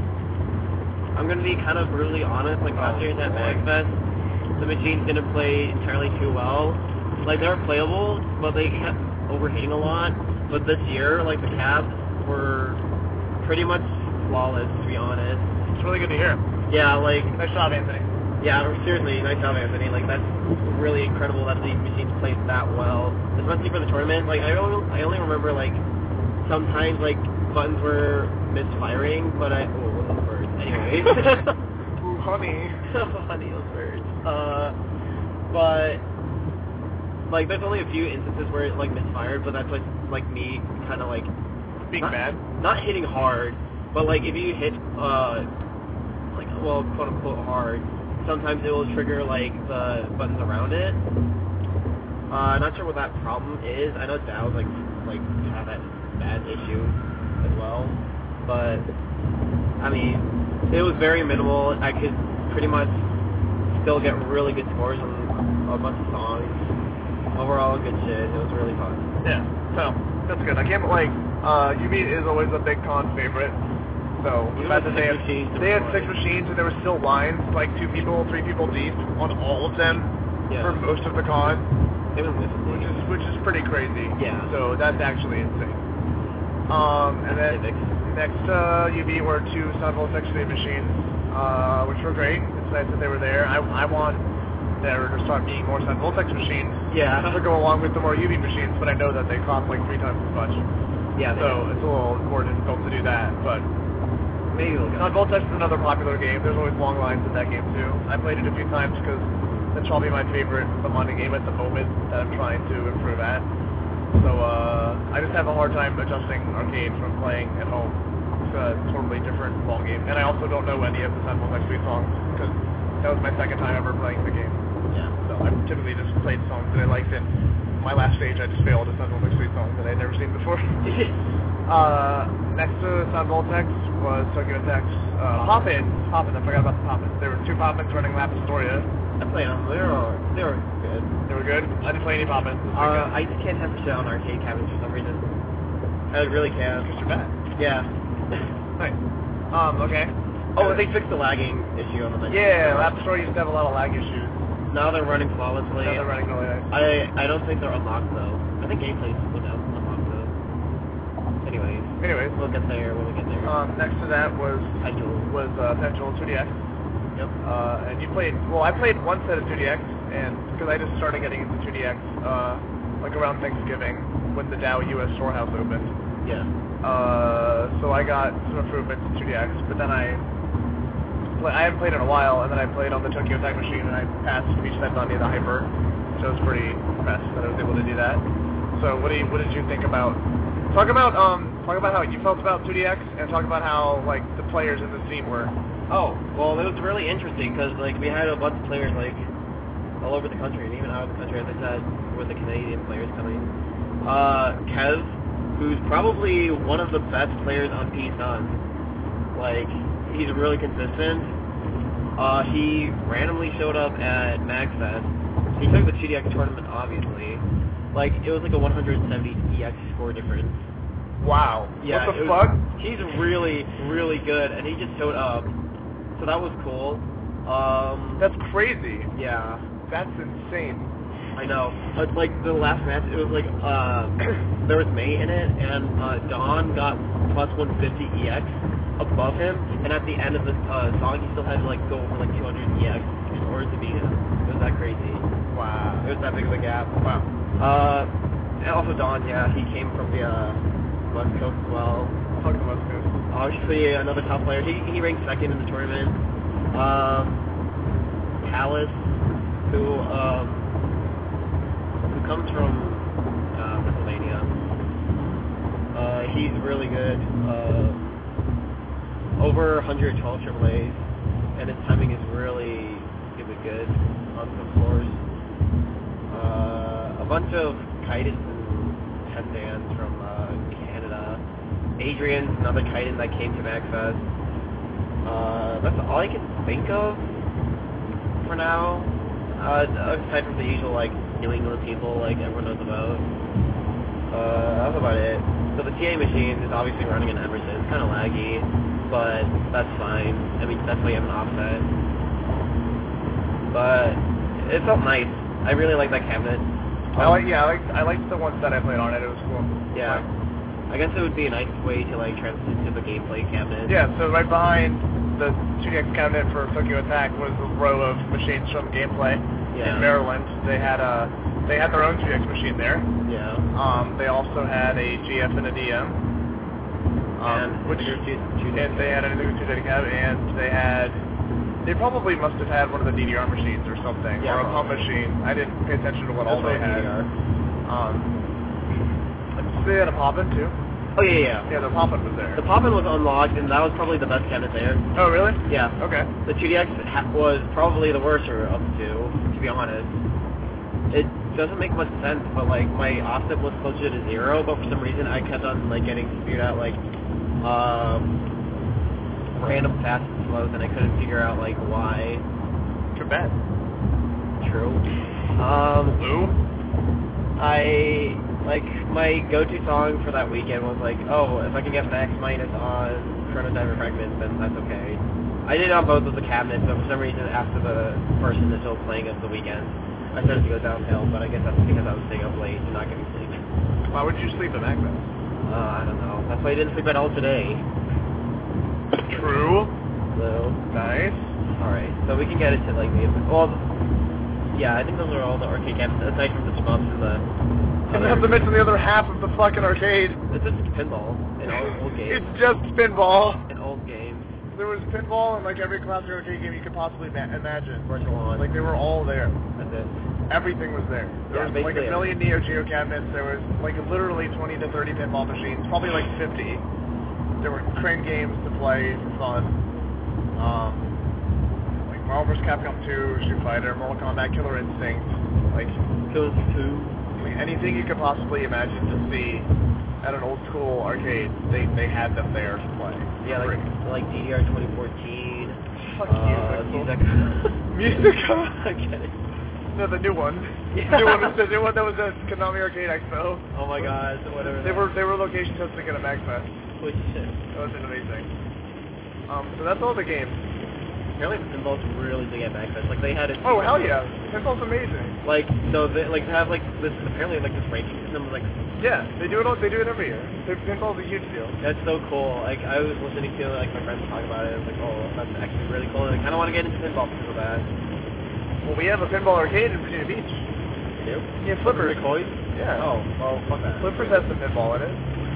I'm going to be kind of brutally honest. Like last year at MagFest, the machines didn't play entirely too well. Like they were playable, but they kept overheating a lot. But this year, like the cabs were pretty much flawless, to be honest. It's really good to hear. Yeah, like Nice job, Anthony. yeah, seriously, nice job, Anthony. Like that's really incredible that these machines played that well, especially for the tournament. Like I only, I only remember like sometimes like buttons were misfiring, but I oh what those words. Anyways. Ooh, honey. Honey, those words. Uh, but like there's only a few instances where it like misfired, but that's like like me kind of like Being not, bad. not hitting hard, but like if you hit uh like well quote unquote hard, sometimes it will trigger like the buttons around it. Uh, not sure what that problem is. I know DAOs like like have that bad issue as well, but I mean it was very minimal. I could pretty much still get really good scores on a bunch of songs. Overall, good shit. It was really fun. Yeah, so that's good. I can't like uh, U B is always a big con favorite. So the You fact had that they six had, machines to they had play. six machines and there were still lines like two people, three people deep on all of them Yeah. for most of the con, It was which which is which is pretty crazy. Yeah. So that's actually insane. Um, and then Civics. next uh, U B were two Sunvolt X three machines, uh, which were great. It's nice that they were there. I, I want there to start being more Sunvolt X machines Yeah. to go along with the more U B machines, but I know that they cost like three times as much. Yeah. So it's a little more difficult to do that, but maybe we'll go. Sunvolt X is another popular game. There's always long lines in that game too. I played it a few times because that's probably my favorite Amanda game at the moment that I'm trying to improve at. So uh, I just have a hard time adjusting arcade from playing at home. It's a totally different ball game, and I also don't know any of the Sunvolt X three songs because that was my second time ever playing the game. Yeah. So I typically just played songs that I liked, and my last stage I just failed a Sunvolt X three song that I'd never seen before. uh, next to Sunvolt X was Tokyo X. Uh, Poppins. Poppins, I forgot about the Poppins. There were two Poppins running Lap Astoria. I played them. They were they were good. They were good. I didn't play any Poppins. Uh, I just can't have shit on arcade cabinets for some reason. I really can't. Because you're bad. Yeah. Nice. Um, okay. Oh, they fixed the lagging issue on the menu. Yeah, Lap Astoria used to have a lot of lag issues. Now they're running flawlessly. Now they're running really nice. I I don't think they're unlocked though. I think gameplay is still down unlocked though. Anyways, Anyways, we'll get there when we get there. um, next to that was Pendulum. was uh, Pendulum two D X. Yep. Uh, and you played, well, I played one set of two D X, and because I just started getting into two D X, uh, like around Thanksgiving, when the Dow U S storehouse opened. Yeah. Uh, so I got some improvements in two D X, but then I, play, I haven't played in a while, and then I played on the Tokyo Time Machine, and I passed Beach Head Bunny the Hyper, so I was pretty impressed that I was able to do that. So what do you, what did you think about, talk about, um, talk about how you felt about two D X, and talk about how, like, the players in the team were. Oh, well, it was really interesting because like we had a bunch of players like all over the country and even out of the country, as I said, with the Canadian players coming. Uh, Kev, who's probably one of the best players on P-Sun. Like, he's really consistent. Uh, he randomly showed up at MagFest. He took the two D X tournament, obviously. Like, it was like a one hundred seventy E X score difference. Wow. Yeah, what the it fuck? Was, he's really, really good, and he just showed up. So that was cool. Um, That's crazy. Yeah. That's insane. I know. Uh, like, the last match, it was like, uh, there was May in it, and uh, Don got plus one fifty E X above him, and at the end of the uh, song, he still had to, like, go over, like, two hundred E X in order to beat him. It was that crazy. Wow. It was that big of a gap. Wow. Uh, and also Don, yeah, he came from the, uh, West Coast as well. Fuck the West Coast. Obviously, another top player. He, he ranked second in the tournament. Um, Palace, who, um, who comes from, uh, Pennsylvania. Uh, he's really good. Uh, over one hundred twelve triple A's, and his timing is really, really good on some floors. Uh, a bunch of Kaiden and Tendans from, uh, Canada. Adrian's another Kaiden that came to MagFest. Uh, that's all I can think of for now. Uh, aside from the usual, like, New England people, like, everyone knows about. Uh, that's about it. So the T A machine is obviously running in Emerson. It's kind of laggy, but that's fine. I mean, that's why you have an offset. But it felt nice. I really like that cabinet. I like, yeah, I liked, I liked the one set I played on it. It was cool. Yeah. I guess it would be a nice way to, like, transition to the gameplay cabinet. Yeah, so right behind the two D X cabinet for Tokyo Attack was a row of machines from Gameplay Yeah. in Maryland. They had a, they had their own two D X machine there. Yeah. Um, they also had a G F and a D M. Um, and which, two, two and they had a two D X cab, and they had, they probably must have had one of the D D R machines or something, Yeah, or a pump machine. I didn't pay attention to what all they had. D D R. Um, they had a Poppin too. Oh, yeah, yeah. Yeah, the Poppin was there. The Poppin was unlocked, and that was probably the best cabinet there. Oh, really? Yeah. Okay. The two D X ha- was probably the worst of the two, to be honest. It doesn't make much sense, but, like, my offset was closer to zero, but for some reason I kept on, like, getting spewed out, like, um, random fast and slows, and I couldn't figure out, like, why. Too bad. True. Um, Blue? I, like, my go-to song for that weekend was, like, oh, if I can get max minus on Chrono Diver Fragments, then that's okay. I did it on both of the cabinets, but for some reason, after the first initial playing of the weekend, I started to go downhill, but I guess that's because I was staying up late and not getting sleep. Why would you sleep at MagFest? Uh, I don't know. That's why I didn't sleep at all today. True. So, Nice. alright. So we can get into, like, the... Well, yeah, I think those are all the arcade cabinets, aside from the shmups and the... And you have to mention the other half of the fucking arcade. It's just pinball in all old games. It's just pinball. In old games. There was pinball in like every classic arcade game you could possibly ma- imagine. Virtual On. Like they were all there. That's it. Everything was there. There Yeah, was like a basically million Neo Geo cabinets. There was like literally twenty to thirty pinball machines. Probably like fifty. There were crane games to play for fun. Um, like Marvel versus. Capcom two, Street Fighter, Mortal Kombat, Killer Instinct. Like Kills two. I mean, anything you could possibly imagine to see at an old school arcade, they they had them there to play. Yeah, like, like D D R twenty fourteen. Fuck uh, you, Music. Musica. I'm kidding. No, the new one. Yeah. The new one was the new one that was at Konami Arcade Expo. Oh my god, whatever. They were they were location testing at a MagFest. Holy shit. That was amazing. Um, so that's all the games. Apparently the pinball's really big at MagFest. Like they had it. Oh hell yeah, pinball's amazing. Like so, they like they have like this apparently like this ranking system. Like Yeah, they do it. All, they do it every year. They, pinball's a huge deal. that's so cool. Like I was listening to like my friends talk about it. I was like, oh, that's actually really cool. And I kind of want to get into pinball because of that. Well, we have a pinball arcade in Virginia Beach. You do? Yeah, Flippers. Coins? Yeah. Oh, well, fuck that. Flippers has some pinball in it.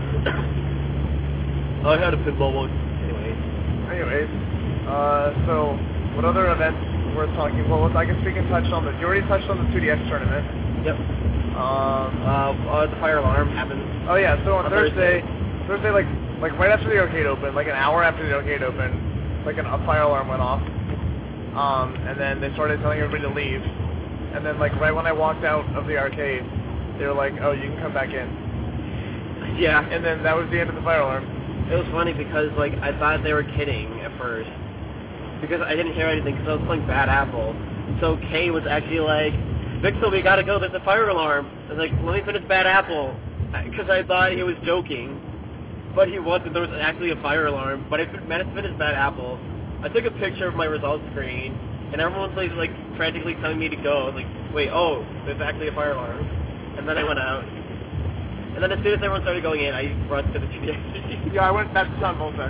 I had a pinball one. Anyways. Anyways, uh, so what other events worth talking? Well, I guess we can touch on the. You already touched on the two D X tournament. Yep. Um, Uh, uh, the fire alarm happened. oh yeah, so on, On Thursday, Thursday. Thursday, like like right after the arcade opened, like an hour after the arcade opened, like an, a fire alarm went off. Um, and then they started telling everybody to leave. And then like right when I walked out of the arcade, they were like, oh, you can come back in. Yeah. And then that was the end of the fire alarm. It was funny because, like, I thought they were kidding at first. because I didn't hear anything because I was playing Bad Apple. So Kay was actually like, Vixel, we gotta go, there's a fire alarm. I was like, let me finish Bad Apple, because I thought he was joking, but he wasn't. There was actually a fire alarm, but I managed to finish Bad Apple. I took a picture of my results screen, and everyone's like, like frantically telling me to go. I was like, wait, oh, there's actually a fire alarm. And then I went out. And then as soon as everyone started going in, I rushed to the G D X. Yeah, I went back to Sun Voltex.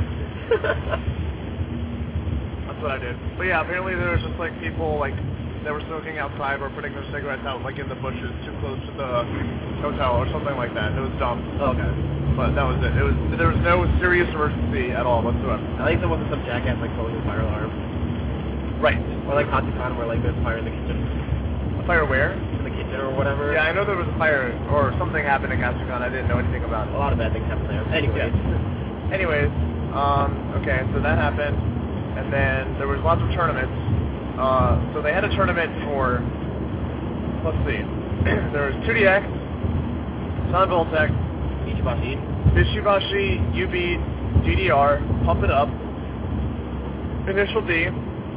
That's what I did. But yeah, apparently there was just like people like that were smoking outside or putting their cigarettes out like in the bushes too close to the hotel or something like that. It was dumb. Okay. But that was it. It was there was no serious emergency at all whatsoever. At least there wasn't some jackass like throwing a fire alarm. Right. Or like Hatsukon where like there's a fire in the kitchen. A fire where? In the kitchen or whatever. Yeah, I know there was a fire or something happened in Hatsukon. I didn't know anything about it. A lot of bad things happened there. Anyways. Yeah. Anyways, um, okay, so that happened, and then there was lots of tournaments. Uh, so they had a tournament for, let's see, there was two D X, Sun Voltex, Ichibashi, Bishibashi, U B, D D R, Pump It Up, Initial D.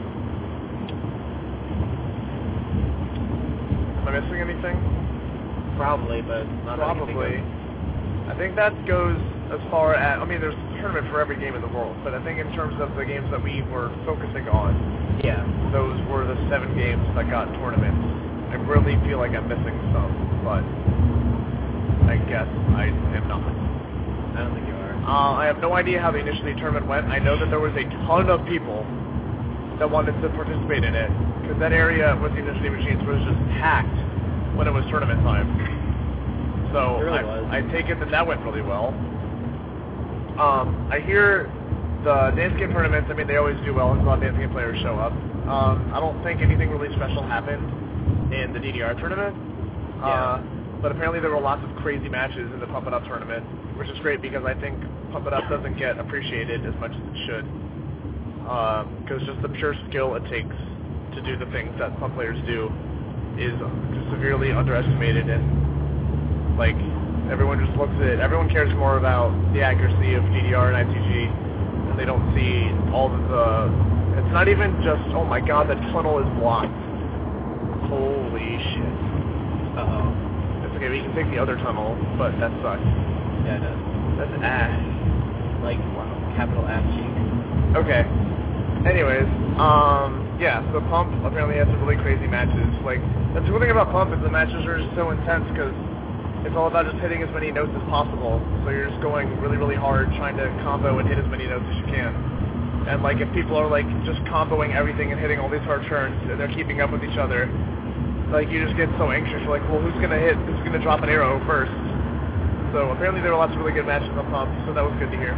Am I missing anything? Probably, but not Probably. I think that goes as far as, I mean, there's a tournament for every game in the world, but I think in terms of the games that we were focusing on, yeah, those were the seven games that got tournaments. I really feel like I'm missing some, but I guess I am not. I don't think you are. Uh, I have no idea how the Initially tournament went. I know that there was a ton of people that wanted to participate in it, because that area with the Initially machines was just packed when it was tournament time. So really I, I take it that that went really well. Um, I hear the dance game tournaments, I mean, they always do well, and a lot of dance game players show up. Um, I don't think anything really special happened in the D D R tournament. Yeah. Uh, but apparently there were lots of crazy matches in the Pump It Up tournament, which is great because I think Pump It Up doesn't get appreciated as much as it should. Because um, just the pure skill it takes to do the things that Pump players do is severely underestimated, and like everyone just looks at it. Everyone cares more about the accuracy of D D R and I T G, and they don't see all of the. It's not even just, oh my god, that tunnel is blocked. Holy shit. Uh oh. It's okay. We can take the other tunnel, but that sucks. Yeah, it does. That's ass. Like wow, capital ass cheek. Okay. Anyways, um, yeah. So Pump apparently has some really crazy matches. Like that's the cool thing about Pump is the matches are just so intense because it's all about just hitting as many notes as possible. So you're just going really, really hard, trying to combo and hit as many notes as you can. And like if people are like just comboing everything and hitting all these hard turns and they're keeping up with each other, like you just get so anxious. You're like, well, who's gonna hit? Who's gonna drop an arrow first? So apparently there were lots of really good matches on Pump, so that was good to hear.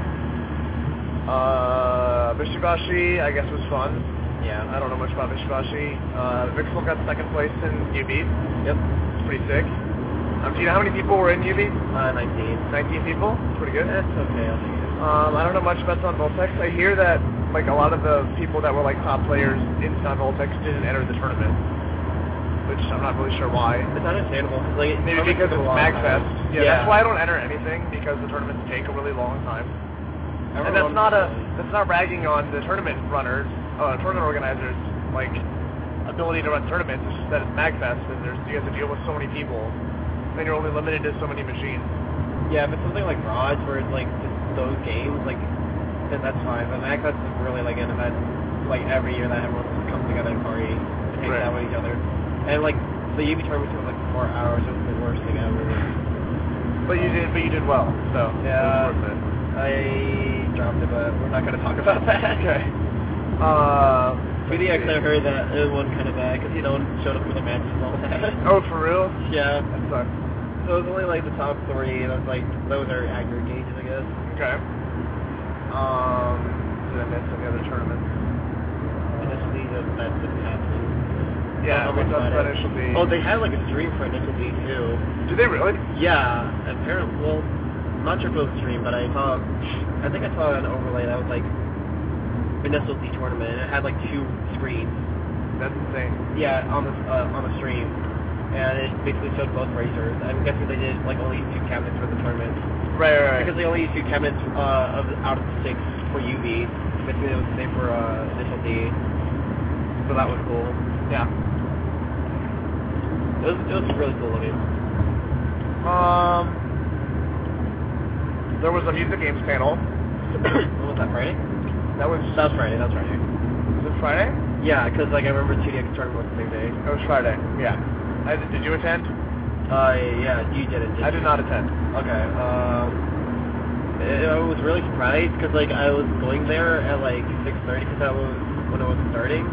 Uh, Bishibashi, I guess, was fun. Yeah. I don't know much about Bishibashi. Uh, Vixel got second place in U B. Yep. It's pretty sick. Um, do you know how many people were in U B? Uh, nineteen. nineteen people? Pretty good. That's okay, I'll take it. Um, I don't know much about Sun Voltex. I hear that, like, a lot of the people that were, like, top players in Sun Voltex didn't enter the tournament, which I'm not really sure why. It's understandable, because, like, maybe because it's MagFest. Yeah, yeah, that's why I don't enter anything, because the tournaments take a really long time. I And that's not a, that's not ragging on the tournament runners, uh, tournament organizers, like, ability to run tournaments. It's just that it's MagFest, and there's, you have to deal with so many people, and you're only limited to so many machines. Yeah, if it's something like Raj, where it's, like, just those games, like, then that's fine. But MagFest is really, like, an event, like, every year that everyone comes together and party and hangs Right. out with each other. And, like, the U B tournament was, like, four hours. It was the worst thing ever. But you did, but you did well, so Yeah. it was worth it. I dropped it, but we're not going to talk about that. Okay. Uh, P D X, I heard that it won kind of bad because, you know, no one showed up for the matches and all that. oh, for real? Yeah. That sucks. So it was only, like, the top three, and I was like, those are accurate gauges, I guess. Okay. Um, did I miss any other tournaments? Initially, that, that didn't happen. Yeah, Not we much thought about that it. Initial D. Oh, they had, like, a stream for Initial D, too. Did they really? Yeah, apparently, well, I'm not sure if it was a stream, but I saw, I think I saw an overlay that was, like, Initial D tournament, and it had, like, two screens. That's insane. Yeah, on the, uh, on the stream. And it basically showed both racers. I'm guessing they did, like, only use two cabinets for the tournament. Right, right, right. Because they only used two cabinets uh, of the, out of the six for U V. Basically, it was the same for uh, Initial D. So that was cool. Yeah. It was it was really cool looking. Um, there was a music games panel. When was that, Friday? That was That was Friday. That was Friday. was it Friday? Yeah, because like I remember two D X tournament was the same day. It was Friday. Yeah. I, did you attend? Uh, yeah, you did it. I did not attend. Okay. Um, it, I was really surprised because like I was going there at like six thirty because that was when it was starting,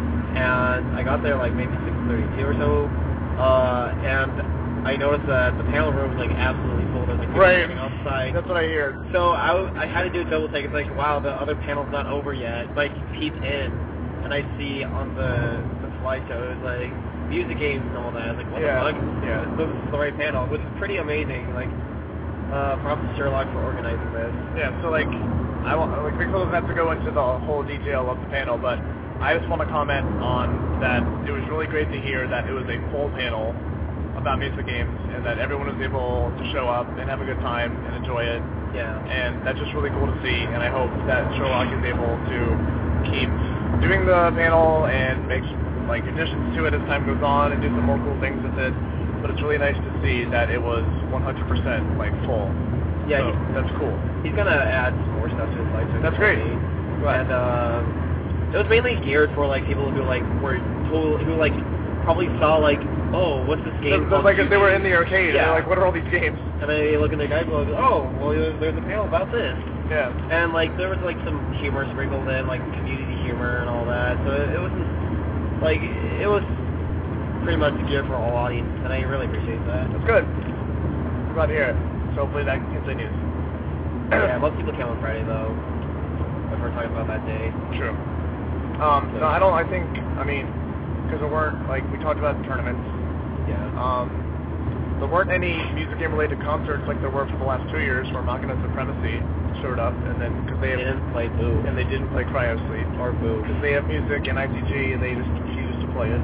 and I got there like maybe six thirty-two or so. Uh, and I noticed that the panel room was like absolutely full. There's like people Right. standing outside. That's what I hear. So I, w- I had to do a double take. It's like, wow, the other panel's not over yet. But I peeped in, and I see on the the slideshow it was like music games and all that. I was like, what Yeah. the fuck? Yeah. This is the right panel, which is pretty amazing. Like, uh, props to Sherlock for organizing this. Yeah. So like, I want like Pixel doesn't have to go into the whole detail of the panel, but I just want to comment on that. It was really great to hear that it was a full panel about music games, and that everyone was able to show up and have a good time and enjoy it. Yeah. And that's just really cool to see, and I hope that Sherlock is able to keep doing the panel and make like additions to it as time goes on and do some more cool things with it. But it's really nice to see that it was one hundred percent like full. Yeah, So, he- that's cool. He's gonna add some more stuff to his life. That's great. And uh, it was mainly geared for like people who like were who who like probably saw like, oh, what's this game? It's called? like if they were in the arcade, Yeah. they're like, what are all these games? And then they look in their guidebook, oh, well, there's there's a panel about this. Yeah. And like there was like some humor sprinkled in, like community humor and all that. So it, it wasn't like it was pretty much geared for all audiences, and I really appreciate that. That's good. I'm glad to hear it. So hopefully that continues. Yeah, most people came on Friday though. If we're talking about that day. True. Um, no, I don't. I think. I mean, because there weren't like we talked about tournaments. Yeah. Um, there weren't any music game related concerts like there were for the last two years where Machina Supremacy showed up, and then because they They have, didn't play Boo and they didn't play Cryo Sleep or Boo. because they have music and I T G and they just refused to play it.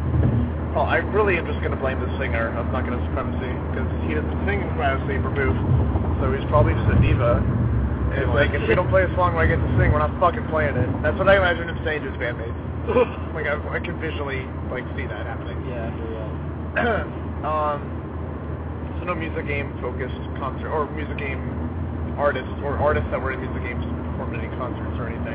Oh, I really am just going to blame the singer of Machina Supremacy because he doesn't sing in Cryo Sleep or Booth, so he's probably just a diva. And it's like, if we don't play a song where I get to sing, we're not fucking playing it. That's what I imagine him saying to his bandmates. Like, I, I can visually, like, see that happening. Yeah, for real. um, so no music game focused concert, or music game artists, or artists that were in music games performed any concerts or anything.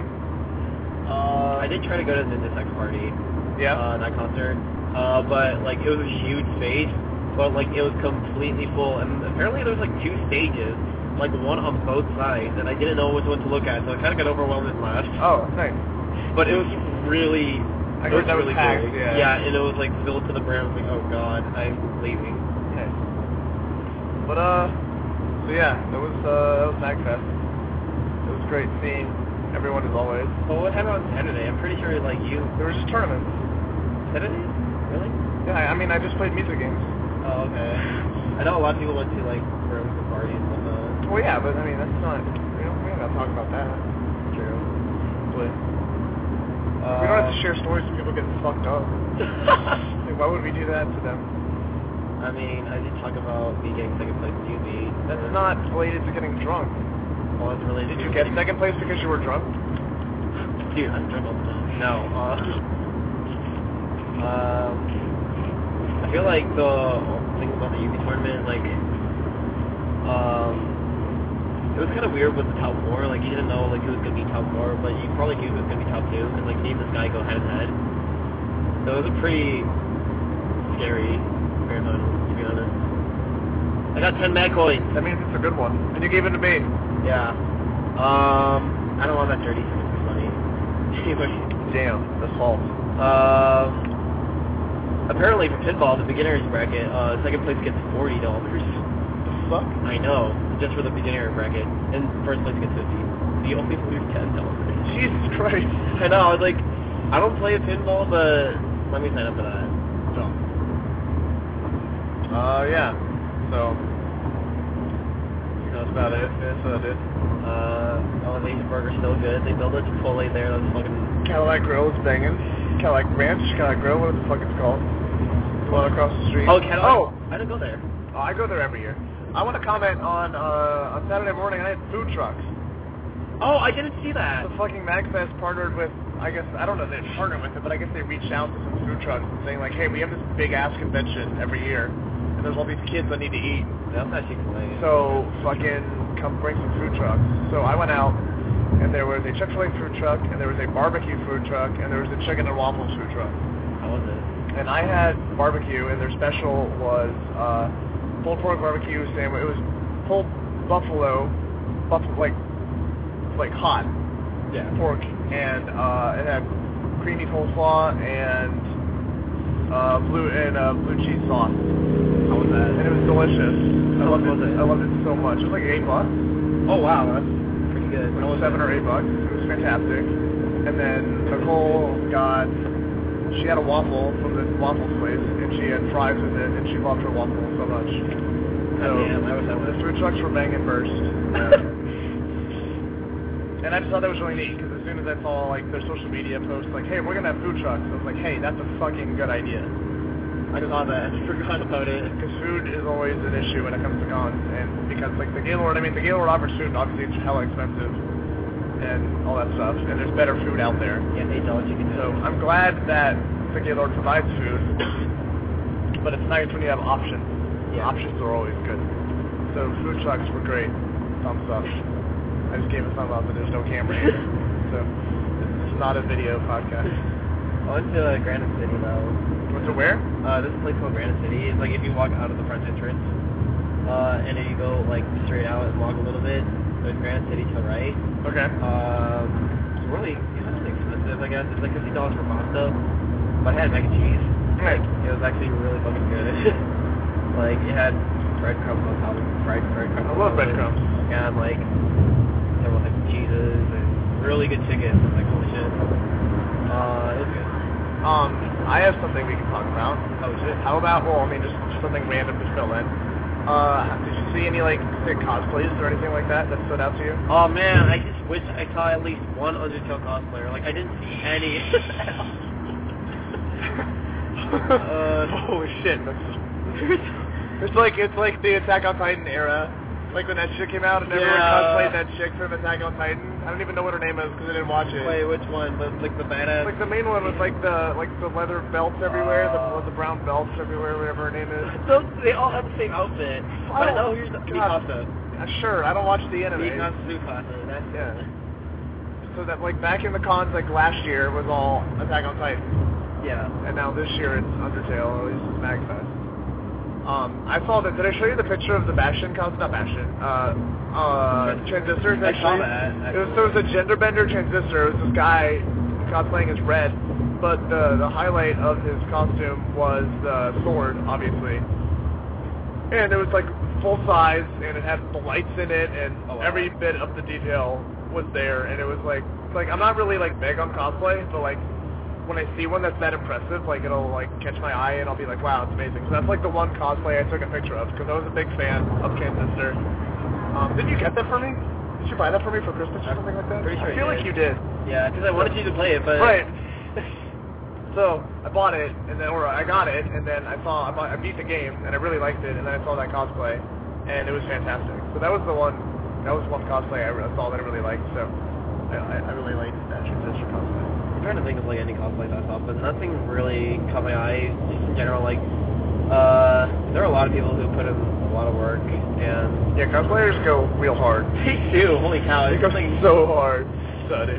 Uh, I did try to go to the Ninja Sex Party. Yeah? Uh, that concert. Uh, but like it was a huge space, but like it was completely full, and apparently there was like two stages, like one on both sides, and I didn't know which one to look at, so I kind of got overwhelmed and left. Oh, nice. But it was really, I it heard was that was really packed, big. yeah. Yeah, and it was like filled to the brim. I was like, oh god, I'm leaving. Nice. But, uh, so yeah, that was, uh, that was MagFest. It was great seeing everyone as always. Well, what happened on Saturday? I'm pretty sure like you. There was just tournaments. Saturday? Really? Yeah, I mean, I just played music games. Oh, okay. I know a lot of people went to like rooms and parties and whatnot. Well, yeah, but I mean, that's not, we don't, we're not talking about that. True. But Uh, we don't have to share stories of people getting fucked up. Like, why would we do that to them? I mean, I did talk about me getting second place in U V. That's not related to getting drunk. Well, it's related Did to you get second place because you were drunk? Dude, I'm drunk all the time. No. Uh, um, I feel like the thing about the U V tournament, like, um, it was kind of weird with the top four. Like, you didn't know like who was gonna be top four, but you probably knew who was gonna be top two, because like seeing this guy go head to head. So it was a pretty scary fair final, to be honest. I got ten mag coins. That means it's a good one. And you gave it to me. Yeah. Um, I don't want that dirty for money. Damn, that's false. Um, apparently for pinball, the beginner's bracket, uh, second place gets forty dollars. Fuck? I know, just for the beginner bracket, and first place gets fifty. The only lose ten dollars. Jesus Christ. I know. I was like, I don't play pinball, but let me sign up for that. So. Uh, yeah. So. That's That's about it. That's about it. Uh, oh, the Asian burger's still good. They built a Chipotle there. That's fucking. Cadillac Grill is banging. Cadillac Ranch, Cadillac Grill, what the fuck it's called? The one across the street. Oh, Cadillac. Oh, I didn't go there. oh, I go there every year. I want to comment on, uh, on Saturday morning I had food trucks. Oh, I didn't see that. The fucking MagFest partnered with, I guess, I don't know if they partnered with it, but I guess they reached out to some food trucks and saying like, hey, we have this big-ass convention every year, and there's all these kids that need to eat. That's actually funny. So, fucking come bring some food trucks. So I went out, and there was a Chick-fil-A food truck, and there was a barbecue food truck, and there was a chicken and waffles food truck. How was it? And I had barbecue, and their special was uh, pulled pork barbecue sandwich. It was pulled buffalo, buffalo like like hot Yeah. pork, and uh, it had creamy coleslaw and uh, blue and uh, blue cheese sauce. How was that? And it was delicious. I How loved much was it. it? I loved it so much. It was like eight bucks, Oh wow, that's pretty good. How like was seven it? or eight bucks. It was fantastic. And then Nicole got. She had a waffle from the waffle place, and she had fries with it, and she loved her waffle so much. So Oh, damn, I wish I the would. food trucks were bang and burst. And I just thought that was really neat, because as soon as I saw like their social media posts like, hey, we're going to have food trucks, I was like, hey, that's a fucking good idea. I saw that. I forgot about it. Because food is always an issue when it comes to cons, and because like the Gaylord, I mean, the Gaylord offers food, and obviously it's hella expensive, and all that stuff, and there's better food out there. Yeah, eight dollars chicken So tenders. I'm glad that the Gaylord provides food, but it's nice when you have options. Yeah. Options are always good. So food trucks were great. Thumbs up. I just gave a thumb up, but there's no camera here. So this is not a video podcast. I went to uh, Granite City though. Went to where? Uh, this place called Granite City. It's like if you walk out of the front entrance, uh, and then you go like straight out and walk a little bit, there's Granite City to the right. Okay. Um, it's really kind of expensive, I guess. It's like fifty dollars for pasta, but it had mac and cheese. Right. Like, it was actually really fucking good. Like it had breadcrumbs on top of fried breadcrumbs. I love breadcrumbs. And like several types of cheeses and really good chicken. Like holy shit. Uh, it was good. Um, I have something we can talk about. Oh shit. How about, well, I mean, just, just something random to fill in. Uh, did you see any, like, sick cosplays or anything like that that stood out to you? Oh man, I just wish I saw at least one Undertale cosplayer. Like I didn't see any. uh, Holy shit. That's, it's like, it's like the Attack on Titan era. Like when that shit came out and everyone Yeah. cosplayed that chick from Attack on Titan. I don't even know what her name is because I didn't watch it. Wait, which one? The, like the badass? Like the main one was like the like the leather belts everywhere, Uh. the the brown belts everywhere, whatever her name is. Those, they all have the same outfit. I I don't don't- know. Here's the God. Mikasa. Uh, sure, I don't watch the anime. Mikasa Tsukasa. That's Yeah. So that like back in the cons like last year was all Attack on Titan, Yeah. and now this year it's Undertale, or at least it's MagFest. Um, I saw that. Did I show you the picture of the Bastion cons? Not Bastion. Uh, uh, transistors. I saw Actually, that, it was there was a gender bender transistor. It was this guy cosplaying as Red, but the the highlight of his costume was the sword, obviously, and it was like full size, and it had the lights in it, and Oh, wow. every bit of the detail was there, and it was like like I'm not really like big on cosplay, but like when I see one that's that impressive, like it'll like catch my eye and I'll be like, wow, it's amazing. So that's like the one cosplay I took a picture of because I was a big fan of Transistor. Um, did you get that for me? Did you buy that for me for Christmas or something like that? Pretty sure I feel I like did. you did. Yeah, because I wanted you to play it, but Right. So I bought it and then, or I got it, and then I saw I, bought, I beat the game and I really liked it, and then I saw that cosplay, and it was fantastic. So that was the one. That was one cosplay I re- saw that I really liked. So I, I, I really liked that Transistor cosplay. I'm trying to think of like any cosplays I saw, but nothing really caught my eye. Just in general, like uh, there are a lot of people who put in a lot of work, and Yeah, cosplayers go real hard. they do. Holy cow! It It's goes something. so hard. Sudden.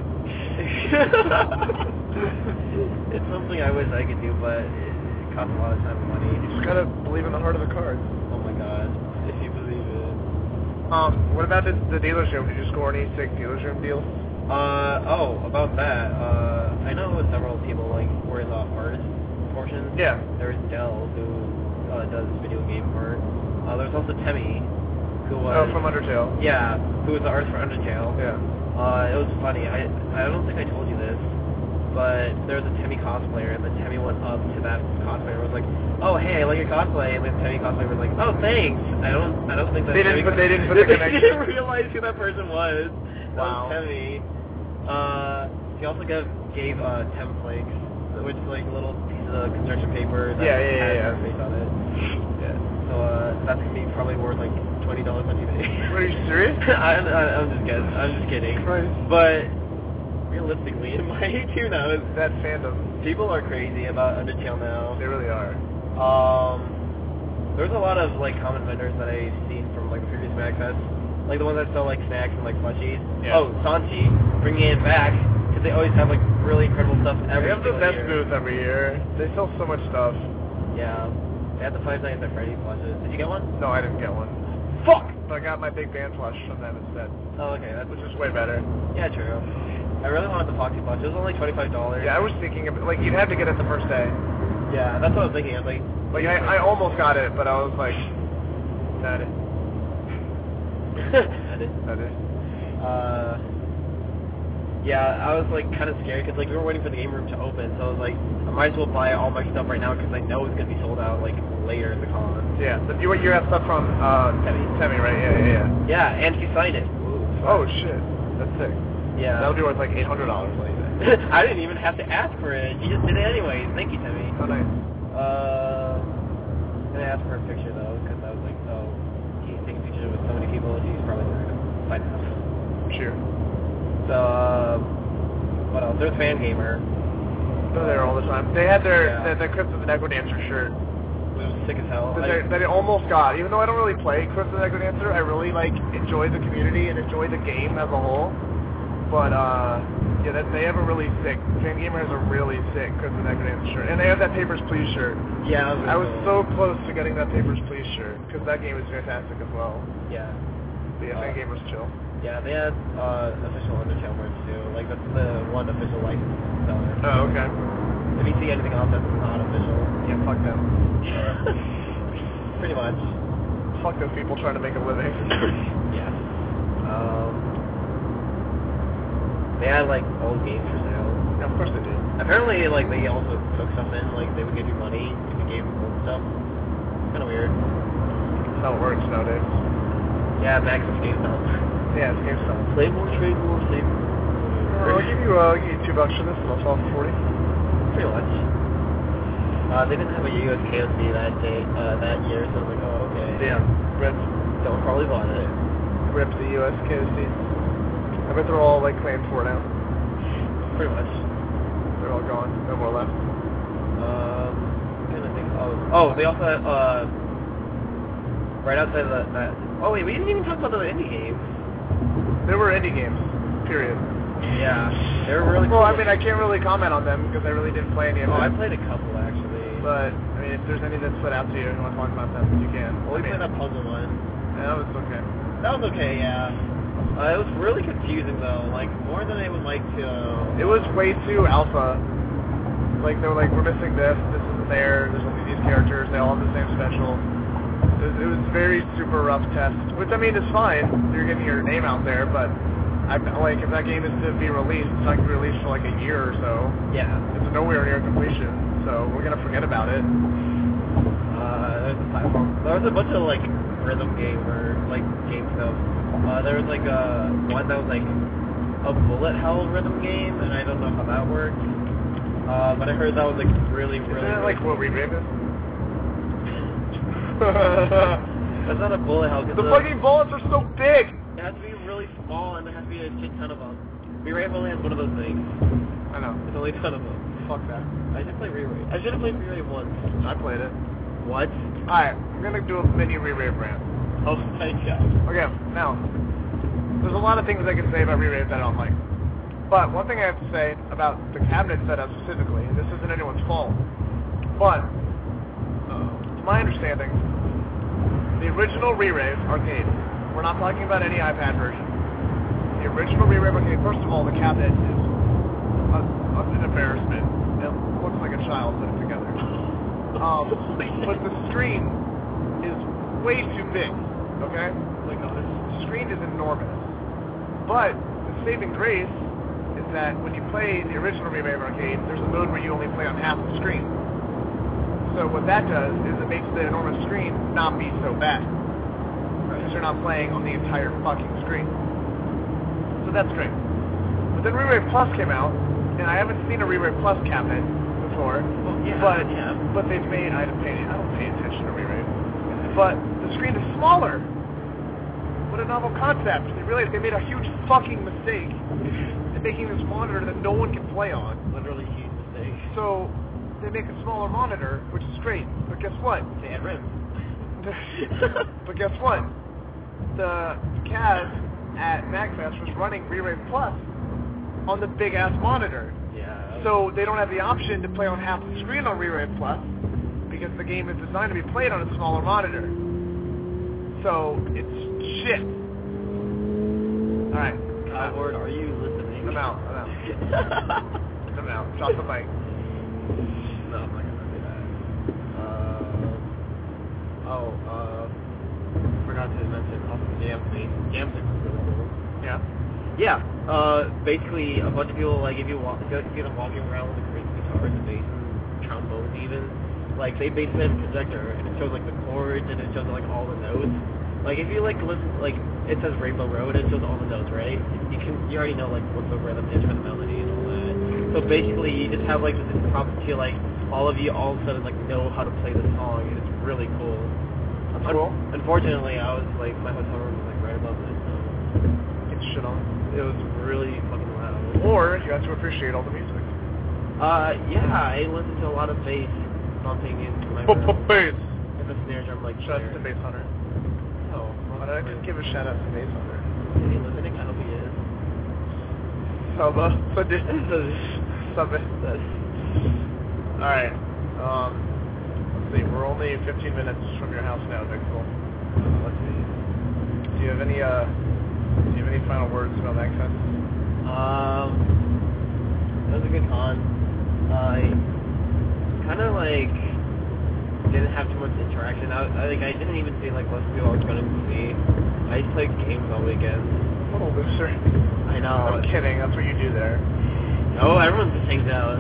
It's something I wish I could do, but it costs a lot of time and money. You just gotta believe in the heart of the cards. Oh my god, if you believe it. Um, what about this, the dealer's room? Did you score any sick dealer's room deals? Uh, oh, about that, uh, I know several people, like, were in the artist portion. Yeah. There's Dell, who, uh, does video game art. Uh, there's also Temmie, who was... Oh, from Undertale. Yeah, who was the artist for Undertale. Yeah. Uh, it was funny, I, I don't think I told you this, but there was a Temmie cosplayer, and then Temmie went up to that cosplayer and was like, oh, hey, I like your cosplay, and then Temmie cosplayer was like, oh, thanks. I don't, I don't think that They didn't Temmie put- they didn't put the they connection. didn't realize who that person was. That Wow. was Temmie. Uh, he also gave, gave uh, templates, which is like little pieces of construction paper that Yeah, yeah, yeah, has yeah. her face on it. Yeah. So uh, that's gonna be probably worth like twenty dollars on eBay. Are you serious? I'm, I'm just kidding. I'm just kidding. Christ. But realistically, in my too now, is That fandom. people are crazy about Undertale now. They really are. Um, there's a lot of like common vendors that I've seen from like the previous MagFest, like the ones that sell like snacks and like plushies. Yeah. Oh, Sanchi, bringing it back because they always have like really incredible stuff every They have the single best year. booth every year. They sell so much stuff. Yeah, they had the Five Nights at Freddy's plushes. Did you get one? No, I didn't get one. Fuck. But I got my big band plush from them instead, Oh, okay, that's which is way better. yeah, true. I really wanted the Foxy plush. It was only twenty-five dollars. Yeah, I was thinking of it. Like, you'd have to get it the first day. Yeah, that's what I was thinking. I was like, Like, I, I almost got it, but I was like, nah, it. Not it. uh, yeah, I was like kind of scared because like we were waiting for the game room to open, so I was like, I might as well buy all my stuff right now because I know it's gonna be sold out like later in the con. Yeah, the, you, you have stuff from uh, Temmie. Temmie, right? Yeah, yeah, yeah. Yeah, and she signed it. Ooh, Oh, shit. That's sick. yeah. That'll be worth like eight hundred dollars, like that. I didn't even have to ask for it. She just did it anyways. Thank you, Temmie. Oh, nice. Uh, I'm gonna ask for a picture though, because I was like, oh, she's taking pictures with so many people, she's probably not gonna find out. Sure. So, uh, what else? There's Fan Gamer. They're there all the time. They had their Yeah. the, the Crypt of the Necrodancer shirt It was sick as hell. that, I- they, that it almost got. Even though I don't really play Crypt of the Necrodancer, I really like enjoy the community and enjoy the game as a whole. But uh, yeah, that, they have a really sick. Fan Gamer has a really sick Crypt of the Necrodancer shirt, and they have that Papers Please shirt. yeah, it was I was really so cool. close to getting that Papers Please shirt because that game is fantastic as well. Yeah. But yeah, Uh, Fan Gamer's chill. Yeah, they had uh, official Undertale merch too. Like, that's the one official licensed seller. Oh, okay. If you see anything else that's not official, Yeah, fuck them. pretty much. Fuck those people trying to make a living. Yeah. Um, they had like old games for sale. Yeah, of course they do. Apparently, like they also took stuff in. Like they would give you money if you gave them old stuff. Kind of weird. That's how it works nowadays. Yeah, Max is GameStop. Yeah, it's GameStop. Play more, trade more, save more. I'll give you, uh, I'll give you two bucks for this, and I'll sell it for forty. Pretty much. Uh, they didn't have a U S K O C that day, uh, that year, so I was like, oh, okay. Damn. Rip, Don't probably bought it. rip the U S K O C. I bet they're all like claimed for now. Pretty much. They're all gone. No more left. Um, I'm trying to think. Oh, oh, they also had, uh, right outside of that, that. Oh wait, we didn't even talk about the indie games. They were indie games. Period. Yeah, they were really cool. Well, I mean, I can't really comment on them because I really didn't play any of Oh, I them. played a couple actually. But I mean, if there's any that stood out to you and you want to talk about them, you can. Well, we I mean, played that puzzle one. yeah, that was okay. That was okay, yeah. Uh, it was really confusing though, like more than I would like to. Uh, It was way too alpha. Like they were like, we're missing this, this isn't there. There's only these characters. They all have the same special. It was, it was very super rough test, which I mean is fine. You're getting your name out there, but I'm like, if that game is to be released, it's not going to be released for like a year or so. yeah. It's nowhere near completion, so we're gonna forget about it. Uh, there's a platform. There was a bunch of like rhythm game or like game stuff. Uh, there was like a one that was like a bullet hell rhythm game, and I don't know how that worked. Uh, but I heard that was like really, really. Isn't that like what really Rebrave is? That's not a bullet hell. 'Cause The fucking bullets are so big. It has to be really small, and there has to be a shit ton of them. Re-Rave only has one of those things. I know. There's only a ton of them. Fuck that. I should play Re-Rave. I should have played Re-Rave once. I played it. What? Alright, I'm gonna do a mini Re-Rave rant. Oh my god. Okay, now, there's a lot of things I can say about Re-Rave that I don't like. But one thing I have to say about the cabinet setup specifically, and this isn't anyone's fault, but, uh, to my understanding, the original Re-Rave arcade, we're not talking about any iPad version. The original Re-Rave arcade, first of all, the cabinet is a, a, an embarrassment. It looks like a child put it together. Um, but the screen is way too big, okay? Like, no, the screen is enormous. But the saving grace is that when you play the original Re-Rave arcade, there's a mode where you only play on half the screen. So what that does is it makes the enormous screen not be so bad. Because you're not playing on the entire fucking screen. So that's great. But then Re-Rave Plus came out, and I haven't seen a Re-Rave Plus cabinet before. Well, yeah, but yeah. but they've made I don't pay I don't pay attention to Re-Rave. But the screen is smaller. What a novel concept. They realized they made a huge fucking mistake in making this monitor that no one can play on. Literally a huge mistake. So they make a smaller monitor, which is great. But guess what? They had rims. But guess what? The C A S at MagFest was running Re-Ray Plus on the big-ass monitor. Yeah. So they don't have the option to play on half the screen on Re-Ray Plus because the game is designed to be played on a smaller monitor. So it's shit. Alright. Howard, are you listening? I'm out. I'm out. I'm out. Drop the mic. No, I'm not gonna do that. Uh, oh, uh, forgot to mention also the Jam thing. Jam thing was really cool. Yeah. Yeah. Uh, basically, a bunch of people, like, if you walk, if you get them walking around with the crazy guitars and bass and trombones even, like, they basically have a projector, and it shows, like, the chords, and it shows, like, all the notes. Like, if you, like, listen, like, it says Rainbow Road, it shows all the notes, right? You can, you already know, like, what the rhythm is for the melody and all that. So basically, you just have, like, this impromptu, like, all of you all of a sudden, like, know how to play the song, and it's really cool. That's cool. Un- unfortunately, I was, like, my hotel room was, like, right above it, so... Get shit on. It was really fucking loud. Or you have to appreciate all the music. Uh, yeah, I listened to a lot of bass bumping in my room. Bass. And the snare drum, like, Shout out there. to Bass Hunter. Oh, Why did I just give a shout out to Bass Hunter? Is he listening? I hope he is. Saba. Saba. Saba. Alright. Um, let's see. We're only fifteen minutes from your house now, Dixel. Uh, let's see. Do you have any, uh, do you have any final words about MagFest? Um, that was a good con. I kind of, like, didn't have too much interaction. I, I like I didn't even see like most people I was going to see. I just played games all weekend. What a loser. I know. I'm kidding. That's what you do there. No, everyone just hangs out.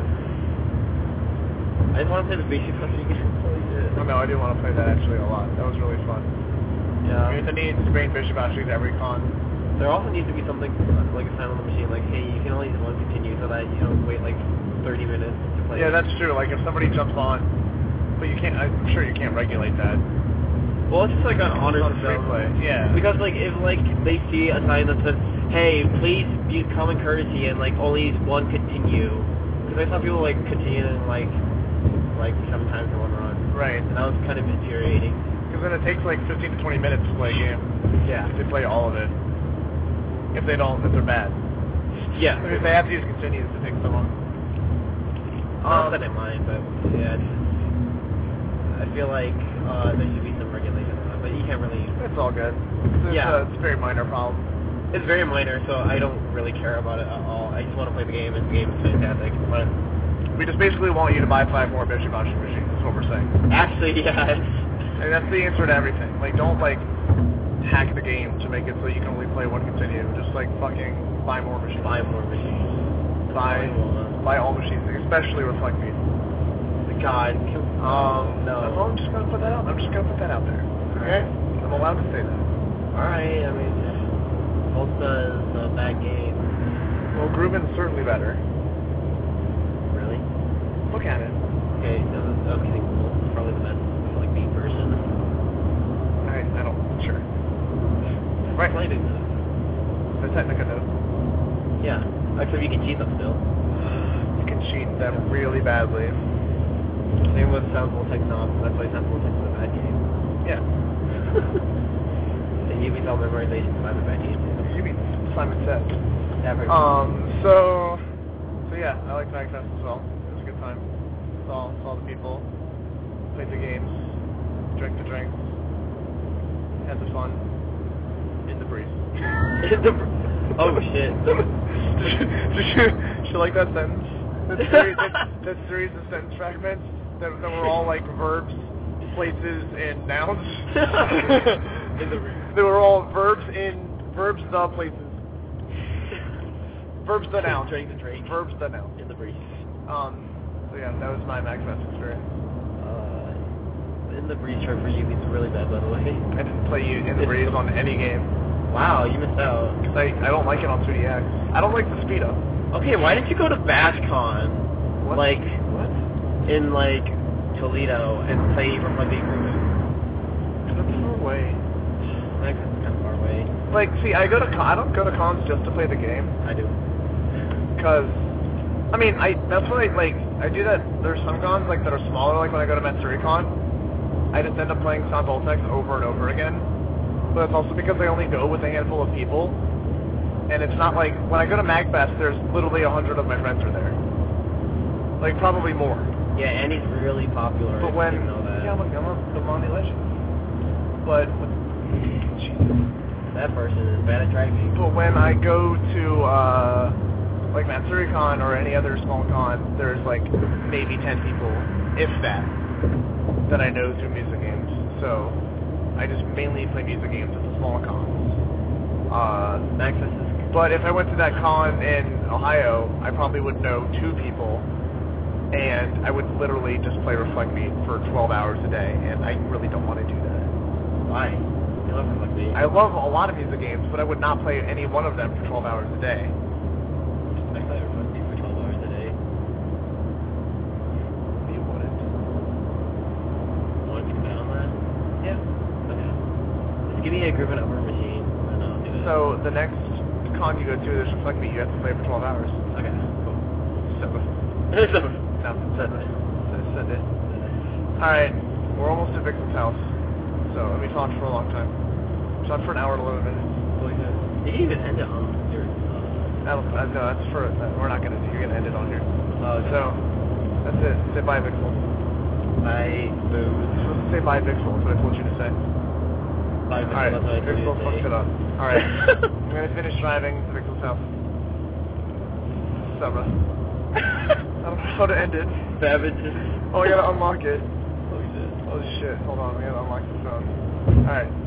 I just want to play the basic stuff again. Holy shit. Oh, no, I do want to play that actually a lot. That was really fun. Yeah. There's a need to bring Bishop actually to every con. There also needs to be something like a sign on the machine, like, hey, you can only use one continue, so that you don't wait like thirty minutes to play. Yeah, that's true. Like if somebody jumps on, but you can't. I'm sure you can't regulate that. Well, it's just like an honor On free play. Yeah. Because like if like they see a sign that says, "Hey, please use common courtesy and like only use one continue," because I saw people like continue and like like seven times in one run. Right. And that was kind of infuriating. Because then it takes like fifteen to twenty minutes to play a game. Yeah. If they play all of it. If they don't, if they're bad. Yeah. If they have to use continues, it takes so long. Not Um, that I mind, but yeah, it's just, I feel like uh, there should be some regulation on it, but you can't really. It's all good. It's, Yeah. uh, it's a very minor problem. It's very minor, so I don't really care about it at all. I just want to play the game, and the game is fantastic. But We just basically want you to buy five more Bishop washing machines. That's what we're saying. actually, yeah, And that's the answer to everything. Like, don't like hack the game to make it so you can only play one continue. Just like fucking buy more machines. buy more machines. Buy, buy all machines, especially Reflect Me. God, Um, no. That's all. I'm just gonna put that out. I'm just gonna put that out there. Okay? I'm allowed to say that. Alright, I mean, Volta is a bad game. Well, Grooven's certainly better. Really? Look at it. Okay, no, okay, cool. It's probably the best, like, beat version. I, I don't. Sure. Right. Played it, though. The Technica note. Yeah, except you can cheat them still. You can cheat them really badly. Same with Soundful Technom, that's why Soundful Technom is a bad game. Yeah. And Ubisoft memorization is a bad game, too. You mean Simon said. Yeah, very Um. So. So yeah, I like MagFest as well. It was a good time. Saw saw the people, played the games, drank the drinks, had the fun in the breeze. the, oh shit. did, you, did, you, did you like that sentence? That series, that, that series of sentence fragments that, that were all like verbs, places, and nouns. in the breeze. They were all verbs in verbs the places. Verbs the noun. Drink the drink. Verbs the noun. In the breeze. Um. So yeah, that was my MagFest experience. Uh, in the breeze chart for you is really bad, by the way. I didn't play you in the breeze on any game. Wow, you missed out. Cause I I don't like it on two D X. I don't like the speed up. Okay, why didn't you go to BashCon? What? Like, what? in, like, Toledo and play from, like, the agreement? That's far away. Like, that's kind of far away. like, see, I go to con- I don't go to cons just to play the game. I do. Cause, I mean, I that's what I like. I do that. There's some cons like that are smaller. Like when I go to MatsuriCon, I just end up playing San Voltex over and over again. But it's also because I only go with a handful of people, and it's not like when I go to MagFest, there's literally a hundred of my friends are there. Like probably more. Yeah, and he's really popular. But when you know that. yeah, look, I'm a the Monty Legend. But Jesus. That person is bad at driving. But when I go to uh, like MatsuriCon or any other small con, there's like maybe ten people, if that, that I know through music games. So I just mainly play music games at the small cons. Uh, Maxis is. but if I went to that con in Ohio, I probably would know two people. And I would literally just play Reflect Me for twelve hours a day, and I really don't want to do that. Why? You love Reflect Me. I love a lot of music games, but I would not play any one of them for twelve hours a day. I play Reflect Me for twelve hours a day. You wouldn't. Want to bet on that? Yeah. Okay. Just give me a Griffin Upper machine, and I'll do it. So the next con you go to, there's Reflect Me, you have to play for twelve hours. Okay, cool. So, So, no, send it. Send it. Alright, we're almost at Vixen's house. So, and we talked for a long time. We talked for an hour and eleven minutes. Really good. you can even end it on your, uh... That'll, uh, no, that's for, uh, we're not gonna, you're gonna end it on here. Oh, okay. So, that's it. Say bye, Vixel. Bye, boo. You're supposed to say bye, Vixel, that's what I told you to say. Bye, Vixel, Alright, that's what I told you Vixel to fucked say. it up. Alright, I'm gonna finish driving to Vixel's house. Sabra. I don't know how to end it. Savages. Oh, I gotta unlock it. Oh, shit. Oh shit, hold on, we gotta unlock the phone. Alright.